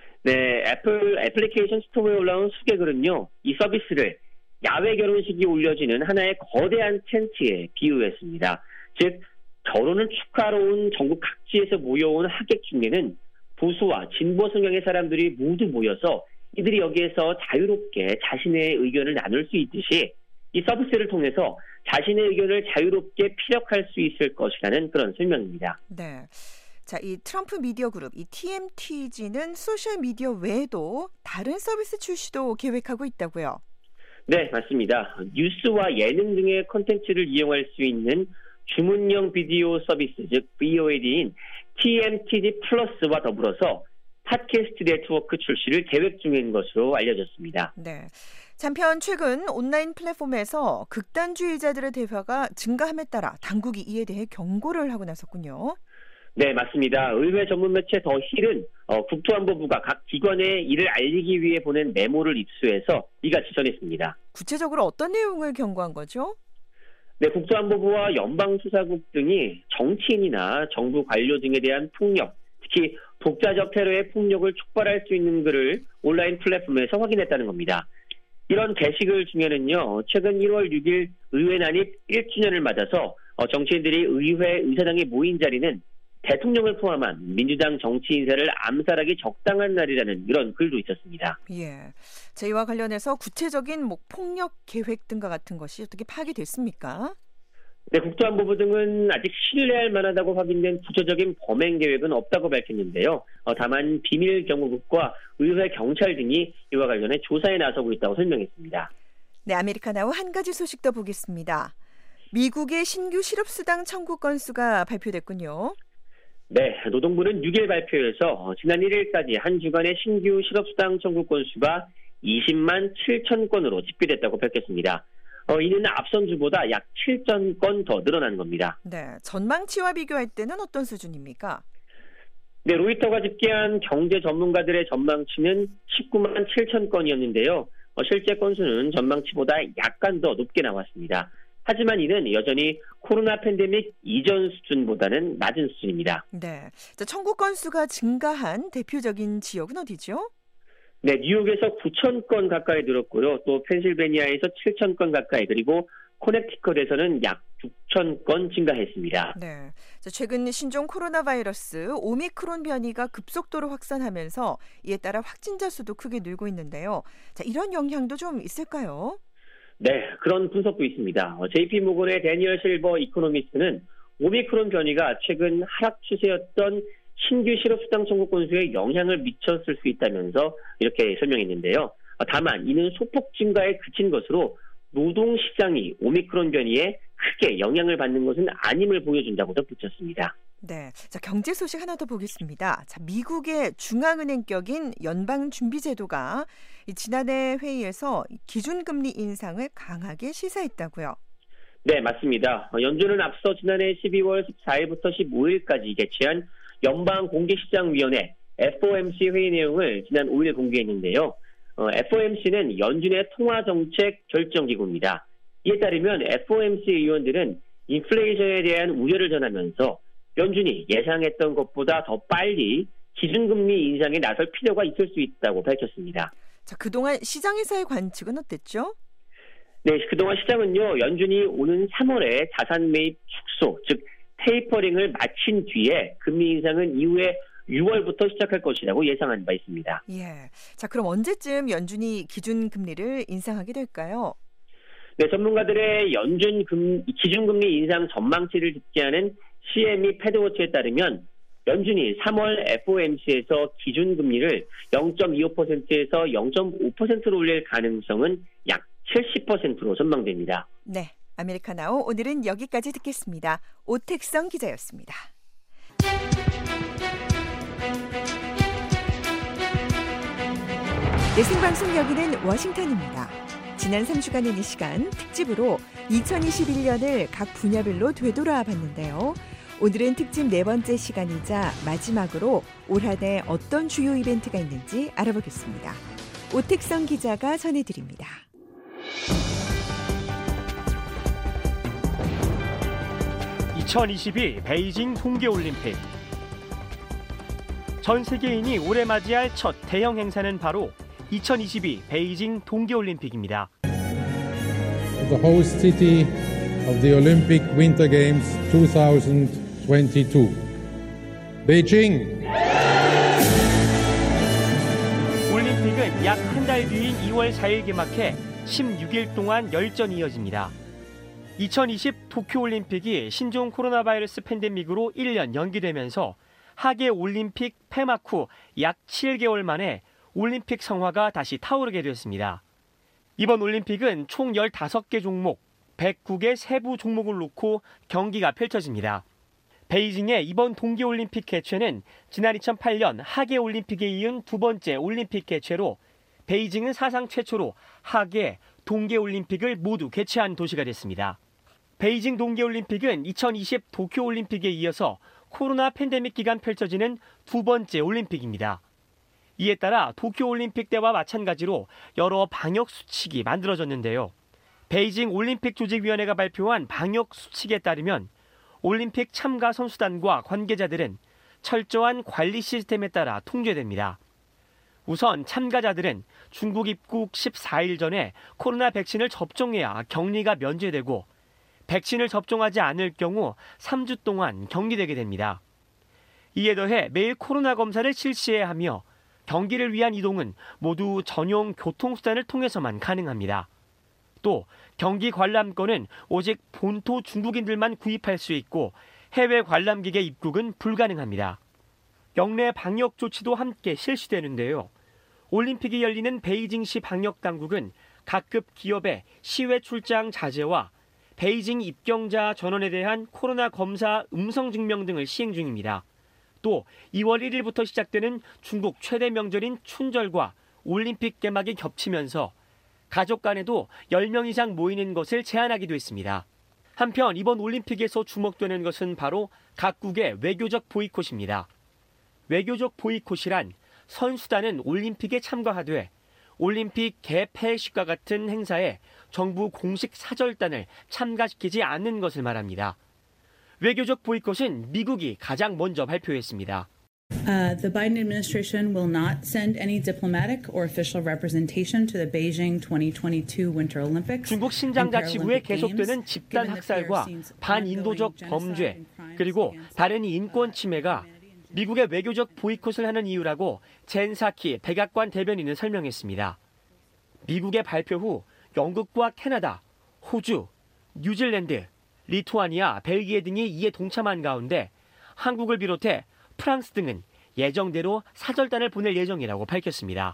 네, 애플리케이션 스토어에 올라온 수개글은요. 이 서비스를 야외 결혼식이 올려지는 하나의 거대한 텐트에 비유했습니다. 즉, 결혼을 축하하러 온 전국 각지에서 모여온 하객 중에는 보수와 진보 성향의 사람들이 모두 모여서 이들이 여기에서 자유롭게 자신의 의견을 나눌 수 있듯이 이 서비스를 통해서 자신의 의견을 자유롭게 피력할 수 있을 것이라는 그런 설명입니다. 네. 자, 이 트럼프 미디어 그룹, 이 TMTG는 소셜 미디어 외에도 다른 서비스 출시도 계획하고 있다고요? 네, 맞습니다. 뉴스와 예능 등의 콘텐츠를 이용할 수 있는 주문형 비디오 서비스, 즉 VOD인 TMTG 플러스와 더불어서 팟캐스트 네트워크 출시를 계획 중인 것으로 알려졌습니다. 네. 한편 최근 온라인 플랫폼에서 극단주의자들의 대화가 증가함에 따라 당국이 이에 대해 경고를 하고 나섰군요. 네, 맞습니다. 의회 전문 매체 더 힐은 국토안보부가 각 기관에 이를 알리기 위해 보낸 메모를 입수해서 이같이 전했습니다. 구체적으로 어떤 내용을 경고한 거죠? 네, 국토안보부와 연방수사국 등이 정치인이나 정부 관료 등에 대한 폭력, 특히 독자적 테러의 폭력을 촉발할 수 있는 글을 온라인 플랫폼에서 확인했다는 겁니다. 이런 게시글 중에는요, 최근 1월 6일 의회 난입 1주년을 맞아서 정치인들이 의회 의사당에 모인 자리는 대통령을 포함한 민주당 정치 인사를 암살하기 적당한 날이라는 이런 글도 있었습니다. 예, 이와 관련해서 구체적인 폭력 계획 등과 같은 것이 어떻게 파악됐습니까? 네, 국토안보부 등은 아직 신뢰할 만하다고 확인된 구체적인 범행 계획은 없다고 밝혔는데요. 다만 비밀 경호국과 의회 경찰 등이 이와 관련해 조사에 나서고 있다고 설명했습니다. 네, 아메리카나우 한 가지 소식 더 보겠습니다. 미국의 신규 실업수당 청구 건수가 발표됐군요. 네, 노동부는 6일 발표에서 지난 1일까지 한 주간의 신규 실업수당 청구 건수가 20만 7천 건으로 집계됐다고 밝혔습니다. 이는 앞선 주보다 약 7천 건 더 늘어난 겁니다. 네, 전망치와 비교할 때는 어떤 수준입니까? 네, 로이터가 집계한 경제 전문가들의 전망치는 19만 7천 건이었는데요. 실제 건수는 전망치보다 약간 더 높게 나왔습니다. 하지만 이는 여전히 코로나 팬데믹 이전 수준보다는 낮은 수준입니다. 네, 청구 건수가 증가한 대표적인 지역은 어디죠? 네, 뉴욕에서 9천 건 가까이 늘었고요. 또 펜실베니아에서 7천 건 가까이, 그리고 코네티컷에서는 약 6천 건 증가했습니다. 네, 최근 신종 코로나 바이러스 오미크론 변이가 급속도로 확산하면서 이에 따라 확진자 수도 크게 늘고 있는데요. 이런 영향도 좀 있을까요? 네, 그런 분석도 있습니다. JP모건의 데니얼 실버 이코노미스트는 오미크론 변이가 최근 하락 추세였던 신규 실업수당 청구 건수에 영향을 미쳤을 수 있다면서 이렇게 설명했는데요. 다만 이는 소폭 증가에 그친 것으로 노동시장이 오미크론 변이에 크게 영향을 받는 것은 아님을 보여준다고 덧붙였습니다. 네, 경제 소식 하나 더 보겠습니다. 미국의 중앙은행격인 연방준비제도가 지난해 회의에서 기준금리 인상을 강하게 시사했다고요. 네, 맞습니다. 연준은 앞서 지난해 12월 14일부터 15일까지 개최한 연방공개시장위원회 FOMC 회의 내용을 지난 5일 공개했는데요. FOMC는 연준의 통화정책 결정기구입니다. 이에 따르면 FOMC 의원들은 인플레이션에 대한 우려를 전하면서 연준이 예상했던 것보다 더 빨리 기준금리 인상에 나설 필요가 있을 수 있다고 밝혔습니다. 그동안 시장에서의 관측은 어땠죠? 네, 그동안 시장은요, 연준이 오는 3월에 자산 매입 축소, 즉 테이퍼링을 마친 뒤에 금리 인상은 이후에 6월부터 시작할 것이라고 예상한 바 있습니다. 예. 그럼 언제쯤 연준이 기준금리를 인상하게 될까요? 네, 전문가들의 연준 기준금리 인상 전망치를 집계하는 CME 패드워치에 따르면 연준이 3월 FOMC에서 기준금리를 0.25%에서 0.5%로 올릴 가능성은 약 70%로 전망됩니다. 네, 아메리카나우 오늘은 여기까지 듣겠습니다. 오택성 기자였습니다. 네, 생방송 여기는 워싱턴입니다. 지난 3주간의 이 시간 특집으로 2021년을 각 분야별로 되돌아 봤는데요. 오늘은 특집 4번째 시간이자 마지막으로 올 한 해 어떤 주요 이벤트가 있는지 알아보겠습니다. 오택성 기자가 전해드립니다. (2022) 베이징 동계올림픽. 전 세계인이 올해 맞이할 첫 대형 행사는 바로 2022 베이징 동계올림픽입니다. The host city of the Olympic Winter Games 2022. 베이징. 올림픽은 약 한 달 뒤인 2월 4일 개막해 16일 동안 열전이 이어집니다. 2020 도쿄올림픽이 신종 코로나 바이러스 팬데믹으로 1년 연기되면서 하계 올림픽 폐막 후 약 7개월 만에 올림픽 성화가 다시 타오르게 되었습니다. 이번 올림픽은 총 15개 종목, 109개 세부 종목을 놓고 경기가 펼쳐집니다. 베이징의 이번 동계올림픽 개최는 지난 2008년 하계올림픽에 이은 두 번째 올림픽 개최로 베이징은 사상 최초로 하계, 동계올림픽을 모두 개최한 도시가 됐습니다. 베이징 동계올림픽은 2020 도쿄올림픽에 이어서 코로나 팬데믹 기간 펼쳐지는 두 번째 올림픽입니다. 이에 따라 도쿄올림픽 때와 마찬가지로 여러 방역 수칙이 만들어졌는데요. 베이징 올림픽 조직위원회가 발표한 방역 수칙에 따르면 올림픽 참가 선수단과 관계자들은 철저한 관리 시스템에 따라 통제됩니다. 우선 참가자들은 중국 입국 14일 전에 코로나 백신을 접종해야 격리가 면제되고 백신을 접종하지 않을 경우 3주 동안 격리되게 됩니다. 이에 더해 매일 코로나 검사를 실시해야 하며 경기를 위한 이동은 모두 전용 교통수단을 통해서만 가능합니다. 또 경기 관람권은 오직 본토 중국인들만 구입할 수 있고 해외 관람객의 입국은 불가능합니다. 영내 방역 조치도 함께 실시되는데요. 올림픽이 열리는 베이징시 방역당국은 각급 기업의 시외 출장 자제와 베이징 입경자 전원에 대한 코로나 검사 음성 증명 등을 시행 중입니다. 또 2월 1일부터 시작되는 중국 최대 명절인 춘절과 올림픽 개막이 겹치면서 가족 간에도 10명 이상 모이는 것을 제한하기도 했습니다. 한편 이번 올림픽에서 주목되는 것은 바로 각국의 외교적 보이콧입니다. 외교적 보이콧이란 선수단은 올림픽에 참가하되 올림픽 개폐식과 같은 행사에 정부 공식 사절단을 참가시키지 않는 것을 말합니다. 외교적 보이콧은 미국이 가장 먼저 발표했습니다. The Biden administration will not send any diplomatic or official representation to the Beijing 2022 Winter Olympics. 중국 신장자치구에 계속되는 집단 학살과 반인도적 범죄 그리고 다른 인권 침해가 미국의 외교적 보이콧을 하는 이유라고 젠 사키 백악관 대변인은 설명했습니다. 미국의 발표 후 영국과 캐나다, 호주, 뉴질랜드, 리투아니아, 벨기에 등이 이에 동참한 가운데 한국을 비롯해 프랑스 등은 예정대로 사절단을 보낼 예정이라고 밝혔습니다.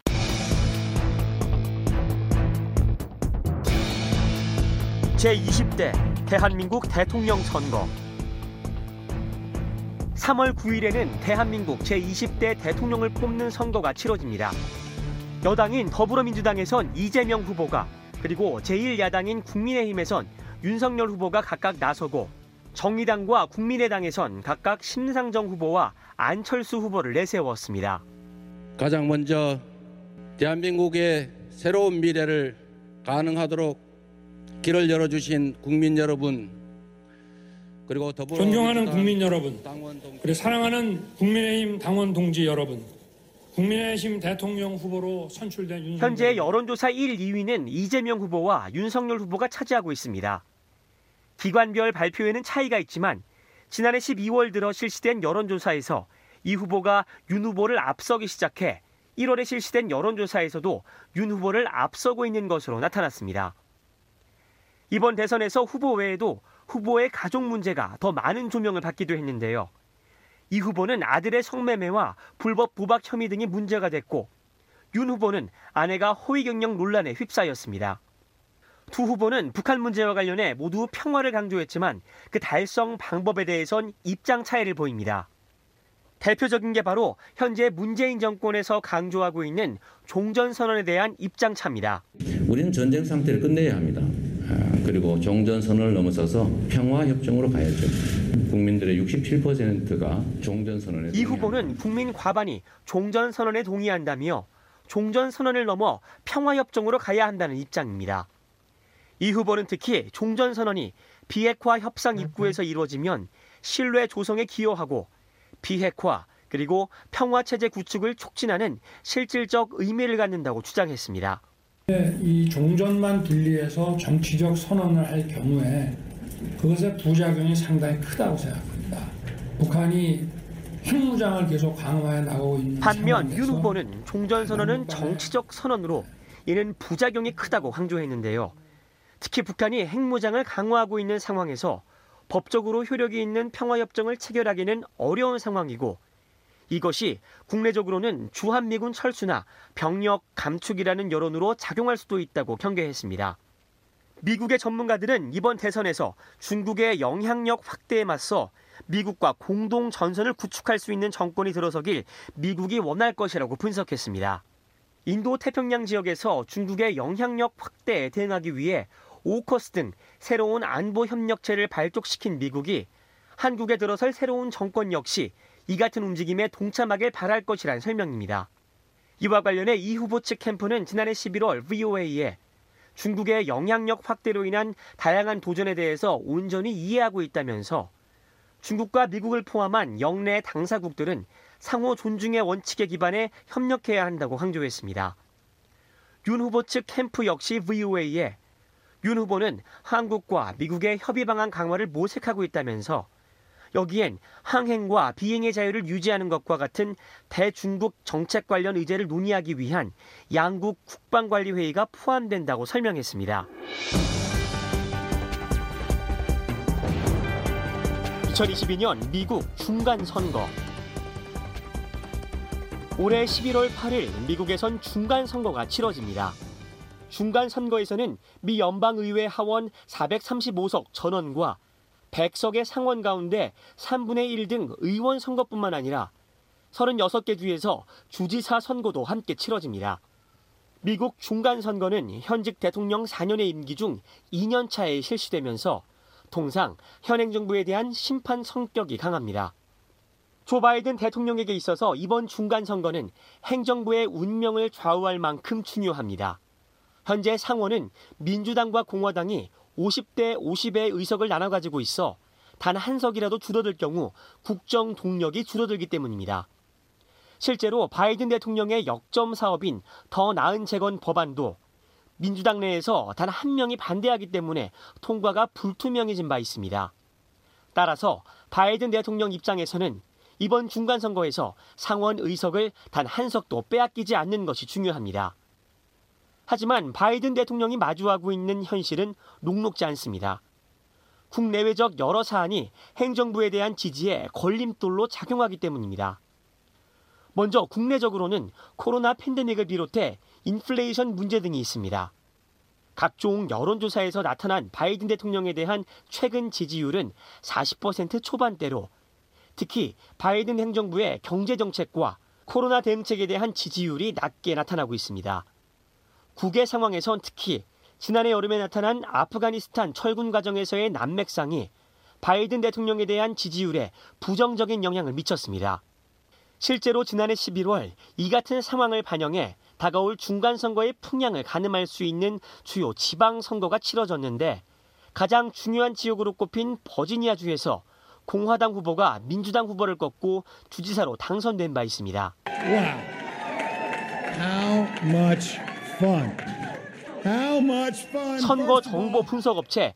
제20대 대한민국 대통령 선거. 3월 9일에는 대한민국 제20대 대통령을 뽑는 선거가 치러집니다. 여당인 더불어민주당에선 이재명 후보가 그리고 제1야당인 국민의힘에선 윤석열 후보가 각각 나서고 정의당과 국민의당에선 각각 심상정 후보와 안철수 후보를 내세웠습니다. 가장 먼저 대한민국의 새로운 미래를 가능하도록 길을 열어주신 국민 여러분, 그리고 존경하는 국민 여러분, 그리고 사랑하는 국민의힘 당원 동지 여러분, 국민의힘 대통령 후보로 선출된 윤석열. 현재 여론조사 1, 2위는 이재명 후보와 윤석열 후보가 차지하고 있습니다. 기관별 발표에는 차이가 있지만 지난해 12월 들어 실시된 여론조사에서 이 후보가 윤 후보를 앞서기 시작해 1월에 실시된 여론조사에서도 윤 후보를 앞서고 있는 것으로 나타났습니다. 이번 대선에서 후보 외에도 후보의 가족 문제가 더 많은 조명을 받기도 했는데요. 이 후보는 아들의 성매매와 불법 도박 혐의 등이 문제가 됐고 윤 후보는 아내가 허위 경력 논란에 휩싸였습니다. 두 후보는 북한 문제와 관련해 모두 평화를 강조했지만 그 달성 방법에 대해선 입장 차이를 보입니다. 대표적인 게 바로 현재 문재인 정권에서 강조하고 있는 종전선언에 대한 입장 차입니다. 우리는 전쟁 상태를 끝내야 합니다. 그리고 종전선언을 넘어서서 평화협정으로 가야죠. 국민들의 67%가 종전선언에 이 후보는 국민 과반이 종전선언에 동의한다며 종전선언을 넘어 평화협정으로 가야 한다는 입장입니다. 이 후보는 특히 종전선언이 비핵화 협상 입구에서 이루어지면 신뢰 조성에 기여하고 비핵화 그리고 평화체제 구축을 촉진하는 실질적 의미를 갖는다고 주장했습니다. 이 종전만 분리해서 정치적 선언을 할 경우에 그것의 부작용이 상당히 크다고 생각합니다. 북한이 핵무장을 계속 강화해 나가고 있는 반면 윤 후보는 종전선언은 정치적 선언으로 이는 부작용이 크다고 강조했는데요. 특히 북한이 핵무장을 강화하고 있는 상황에서 법적으로 효력이 있는 평화협정을 체결하기는 어려운 상황이고 이것이 국내적으로는 주한미군 철수나 병력 감축이라는 여론으로 작용할 수도 있다고 경계했습니다. 미국의 전문가들은 이번 대선에서 중국의 영향력 확대에 맞서 미국과 공동 전선을 구축할 수 있는 정권이 들어서길 미국이 원할 것이라고 분석했습니다. 인도 태평양 지역에서 중국의 영향력 확대에 대응하기 위해 오커스 등 새로운 안보 협력체를 발족시킨 미국이 한국에 들어설 새로운 정권 역시 이 같은 움직임에 동참하길 바랄 것이란 설명입니다. 이와 관련해 이 후보 측 캠프는 지난해 11월 VOA에 중국의 영향력 확대로 인한 다양한 도전에 대해서 온전히 이해하고 있다면서 중국과 미국을 포함한 영내 당사국들은 상호 존중의 원칙에 기반해 협력해야 한다고 강조했습니다. 윤 후보 측 캠프 역시 VOA에 윤 후보는 한국과 미국의 협의 방안 강화를 모색하고 있다면서 여기엔 항행과 비행의 자유를 유지하는 것과 같은 대중국 정책 관련 의제를 논의하기 위한 양국 국방관리회의가 포함된다고 설명했습니다. 2022년 미국 중간선거. 올해 11월 8일 미국에선 중간선거가 치러집니다. 중간선거에서는 미 연방의회 하원 435석 전원과 100석의 상원 가운데 3분의 1 등 의원 선거뿐만 아니라 36개 주에서 주지사 선거도 함께 치러집니다. 미국 중간선거는 현직 대통령 4년의 임기 중 2년 차에 실시되면서 통상 현행 정부에 대한 심판 성격이 강합니다. 조 바이든 대통령에게 있어서 이번 중간선거는 행정부의 운명을 좌우할 만큼 중요합니다. 현재 상원은 민주당과 공화당이 50대 50의 의석을 나눠 가지고 있어 단 한 석이라도 줄어들 경우 국정 동력이 줄어들기 때문입니다. 실제로 바이든 대통령의 역점 사업인 더 나은 재건 법안도 민주당 내에서 단 한 명이 반대하기 때문에 통과가 불투명해진 바 있습니다. 따라서 바이든 대통령 입장에서는 이번 중간선거에서 상원 의석을 단 한 석도 빼앗기지 않는 것이 중요합니다. 하지만 바이든 대통령이 마주하고 있는 현실은 녹록지 않습니다. 국내외적 여러 사안이 행정부에 대한 지지에 걸림돌로 작용하기 때문입니다. 먼저 국내적으로는 코로나 팬데믹을 비롯해 인플레이션 문제 등이 있습니다. 각종 여론조사에서 나타난 바이든 대통령에 대한 최근 지지율은 40% 초반대로 특히 바이든 행정부의 경제정책과 코로나 대응책에 대한 지지율이 낮게 나타나고 있습니다. 국외 상황에선 특히 지난해 여름에 나타난 아프가니스탄 철군 과정에서의 난맥상이 바이든 대통령에 대한 지지율에 부정적인 영향을 미쳤습니다. 실제로 지난해 11월 이 같은 상황을 반영해 다가올 중간선거의 풍향을 가늠할 수 있는 주요 지방선거가 치러졌는데 가장 중요한 지역으로 꼽힌 버지니아주에서 공화당 후보가 민주당 후보를 꺾고 주지사로 당선된 바 있습니다. Wow. How much fun. How much fun. 선거 정보 분석 업체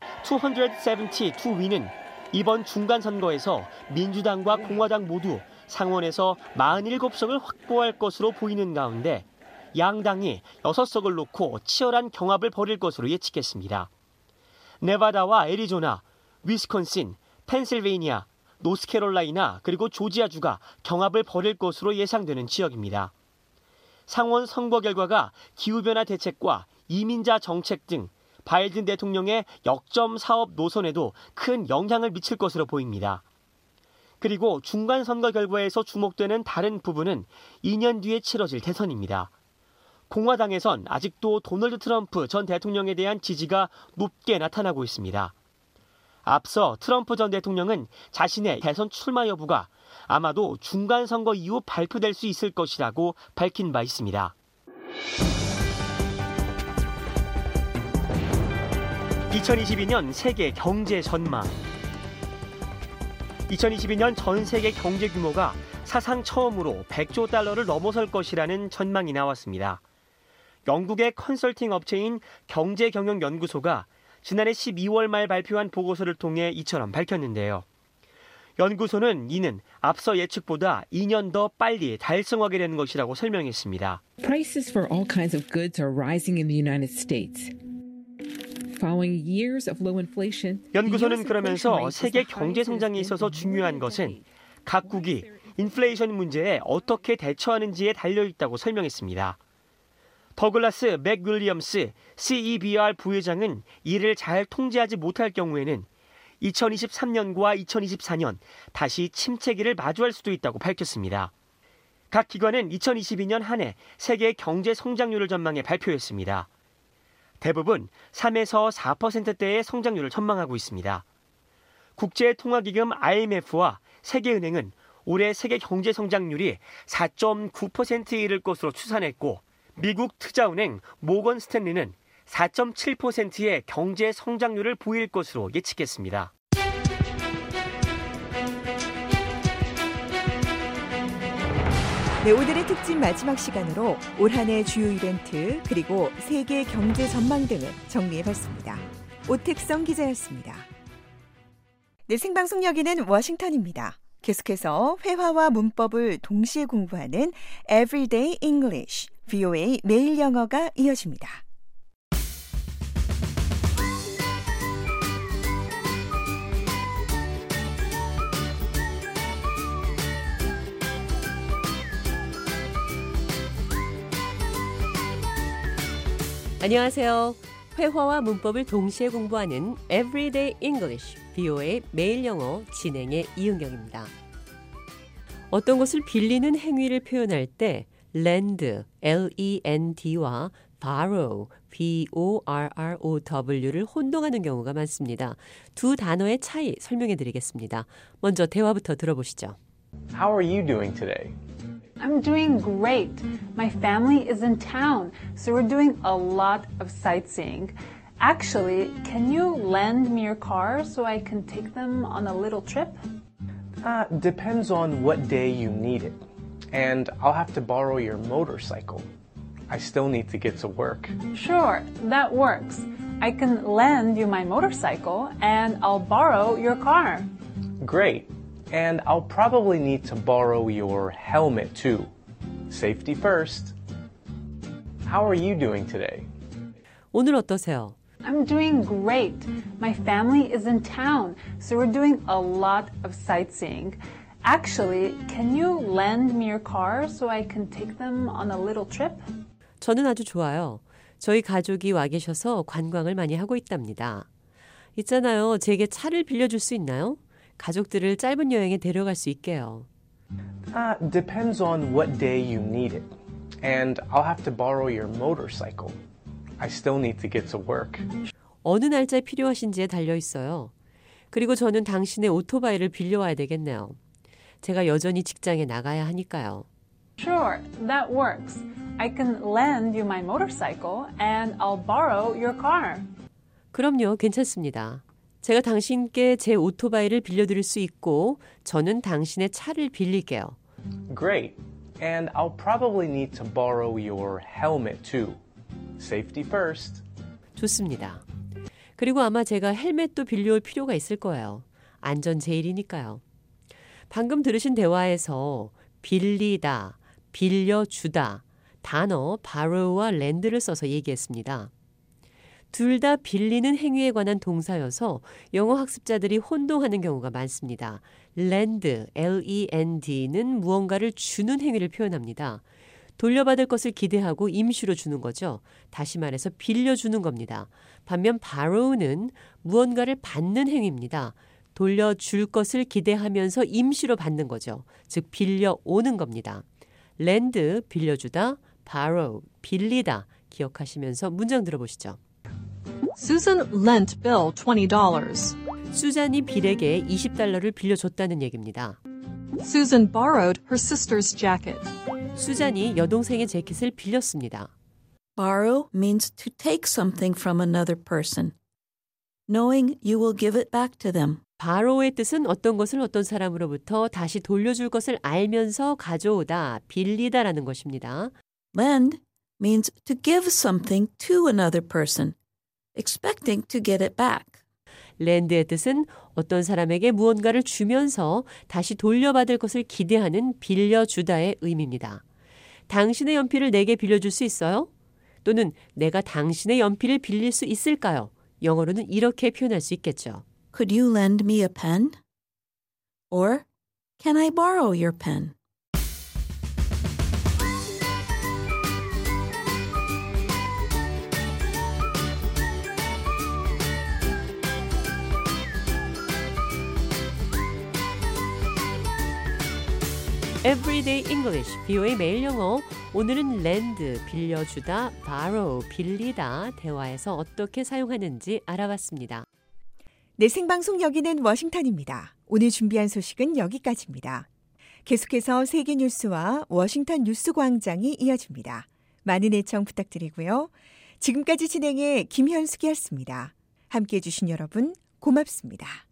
272위는 이번 중간선거에서 민주당과 공화당 모두 상원에서 47석을 확보할 것으로 보이는 가운데 양당이 6석을 놓고 치열한 경합을 벌일 것으로 예측했습니다. 네바다와 애리조나, 위스콘신, 펜실베이니아, 노스캐롤라이나 그리고 조지아주가 경합을 벌일 것으로 예상되는 지역입니다. 상원 선거 결과가 기후변화 대책과 이민자 정책 등 바이든 대통령의 역점 사업 노선에도 큰 영향을 미칠 것으로 보입니다. 그리고 중간 선거 결과에서 주목되는 다른 부분은 2년 뒤에 치러질 대선입니다. 공화당에선 아직도 도널드 트럼프 전 대통령에 대한 지지가 높게 나타나고 있습니다. 앞서 트럼프 전 대통령은 자신의 대선 출마 여부가 아마도 중간 선거 이후 발표될 수 있을 것이라고 밝힌 바 있습니다. 2022년 세계 경제 전망. 2022년 전 세계 경제 규모가 사상 처음으로 100조 달러를 넘어설 것이라는 전망이 나왔습니다. 영국의 컨설팅 업체인 경제경영연구소가 지난해 12월 말 발표한 보고서를 통해 이처럼 밝혔는데요. 연구소는 이는 앞서 예측보다 2년 더 빨리 달성하게 되는 것이라고 설명했습니다. Prices for all kinds of goods are rising in the United States. Following years of low inflation, 연구소는 그러면서 세계 경제 성장에 있어서 중요한 것은 각국이 인플레이션 문제에 어떻게 대처하는지에 달려 있다고 설명했습니다. 더글라스 맥윌리엄스 CEBR 부회장은 이를 잘 통제하지 못할 경우에는 2023년과 2024년 다시 침체기를 마주할 수도 있다고 밝혔습니다. 각 기관은 2022년 한 해 세계 경제 성장률을 전망해 발표했습니다. 대부분 3에서 4%대의 성장률을 전망하고 있습니다. 국제통화기금 IMF와 세계은행은 올해 세계 경제 성장률이 4.9%에 이를 것으로 추산했고 미국 투자은행 모건 스탠리는 4.7%의 경제 성장률을 보일 것으로 예측했습니다. 네, 오늘의 특집 마지막 시간으로 올 한 해 주요 이벤트 그리고 세계 경제 전망 등을 정리해봤습니다. 오택성 기자였습니다. 네, 생방송 여기는 워싱턴입니다. 계속해서 회화와 문법을 동시에 공부하는 Everyday English, VOA 매일 영어가 이어집니다. 안녕하세요. 회화와 문법을 동시에 공부하는 Everyday English, VOA 매일 영어 진행의 이은경입니다. 어떤 것을 빌리는 행위를 표현할 때 lend, L-E-N-D와 borrow, B-O-R-R-O-W를 혼동하는 경우가 많습니다. 두 단어의 차이 설명해 드리겠습니다. 먼저 대화부터 들어보시죠. How are you doing today? I'm doing great. My family is in town, so we're doing a lot of sightseeing. Actually, can you lend me your car so I can take them on a little trip? Depends on what day you need it. And I'll have to borrow your motorcycle. I still need to get to work. Sure, that works. I can lend you my motorcycle and I'll borrow your car. Great. And I'll probably need to borrow your helmet too. Safety first. How are you doing today? 오늘 어떠세요? I'm doing great. My family is in town, so we're doing a lot of sightseeing. Actually, can you lend me your car so I can take them on a little trip? 저는 아주 좋아요. 저희 가족이 와 계셔서 관광을 많이 하고 있답니다. 있잖아요. 제게 차를 빌려줄 수 있나요? 가족들을 짧은 여행에 데려갈 수 있게요. Depends on what day you need it. And I'll have to borrow your motorcycle. I still need to get to work. 어느 날짜에 필요하신지에 달려 있어요. 그리고 저는 당신의 오토바이를 빌려와야 되겠네요. 제가 여전히 직장에 나가야 하니까요. Sure, that works. I can lend you my motorcycle and I'll borrow your car. 그럼요, 괜찮습니다. 제가 당신께 제 오토바이를 빌려드릴 수 있고 저는 당신의 차를 빌릴게요. Great. And I'll probably need to borrow your helmet too. Safety first. 좋습니다. 그리고 아마 제가 헬멧도 빌려올 필요가 있을 거예요. 안전 제일이니까요. 방금 들으신 대화에서 빌리다, 빌려주다 단어 borrow와 lend를 써서 얘기했습니다. 둘 다 빌리는 행위에 관한 동사여서 영어 학습자들이 혼동하는 경우가 많습니다. lend, L-E-N-D는 무언가를 주는 행위를 표현합니다. 돌려받을 것을 기대하고 임시로 주는 거죠. 다시 말해서 빌려주는 겁니다. 반면 borrow는 무언가를 받는 행위입니다. 돌려줄 것을 기대하면서 임시로 받는 거죠. 즉 빌려오는 겁니다. lend, 빌려주다, borrow, 빌리다 기억하시면서 문장 들어보시죠. Susan lent Bill $20. 수잔이 빌에게 $20를 빌려줬다는 얘기입니다. Susan borrowed her sister's jacket. 수잔이 여동생의 재킷을 빌렸습니다. Borrow means to take something from another person, knowing you will give it back to them. borrow의 뜻은 어떤 것을 어떤 사람으로부터 다시 돌려줄 것을 알면서 가져오다, 빌리다라는 것입니다. Lend means to give something to another person, expecting to get it back. lend의 뜻은 어떤 사람에게 무언가를 주면서 다시 돌려받을 것을 기대하는 빌려주다의 의미입니다. 당신의 연필을 내게 빌려줄 수 있어요? 또는 내가 당신의 연필을 빌릴 수 있을까요? 영어로는 이렇게 표현할 수 있겠죠. Could you lend me a pen? Or, can I borrow your pen? Everyday English, VOA 매일 영어. 오늘은 lend, 빌려주다, borrow, 빌리다 대화에서 어떻게 사용하는지 알아봤습니다. 네, 생방송 여기는 워싱턴입니다. 오늘 준비한 소식은 여기까지입니다. 계속해서 세계 뉴스와 워싱턴 뉴스광장이 이어집니다. 많은 애청 부탁드리고요. 지금까지 진행해 김현숙이었습니다. 함께해 주신 여러분 고맙습니다.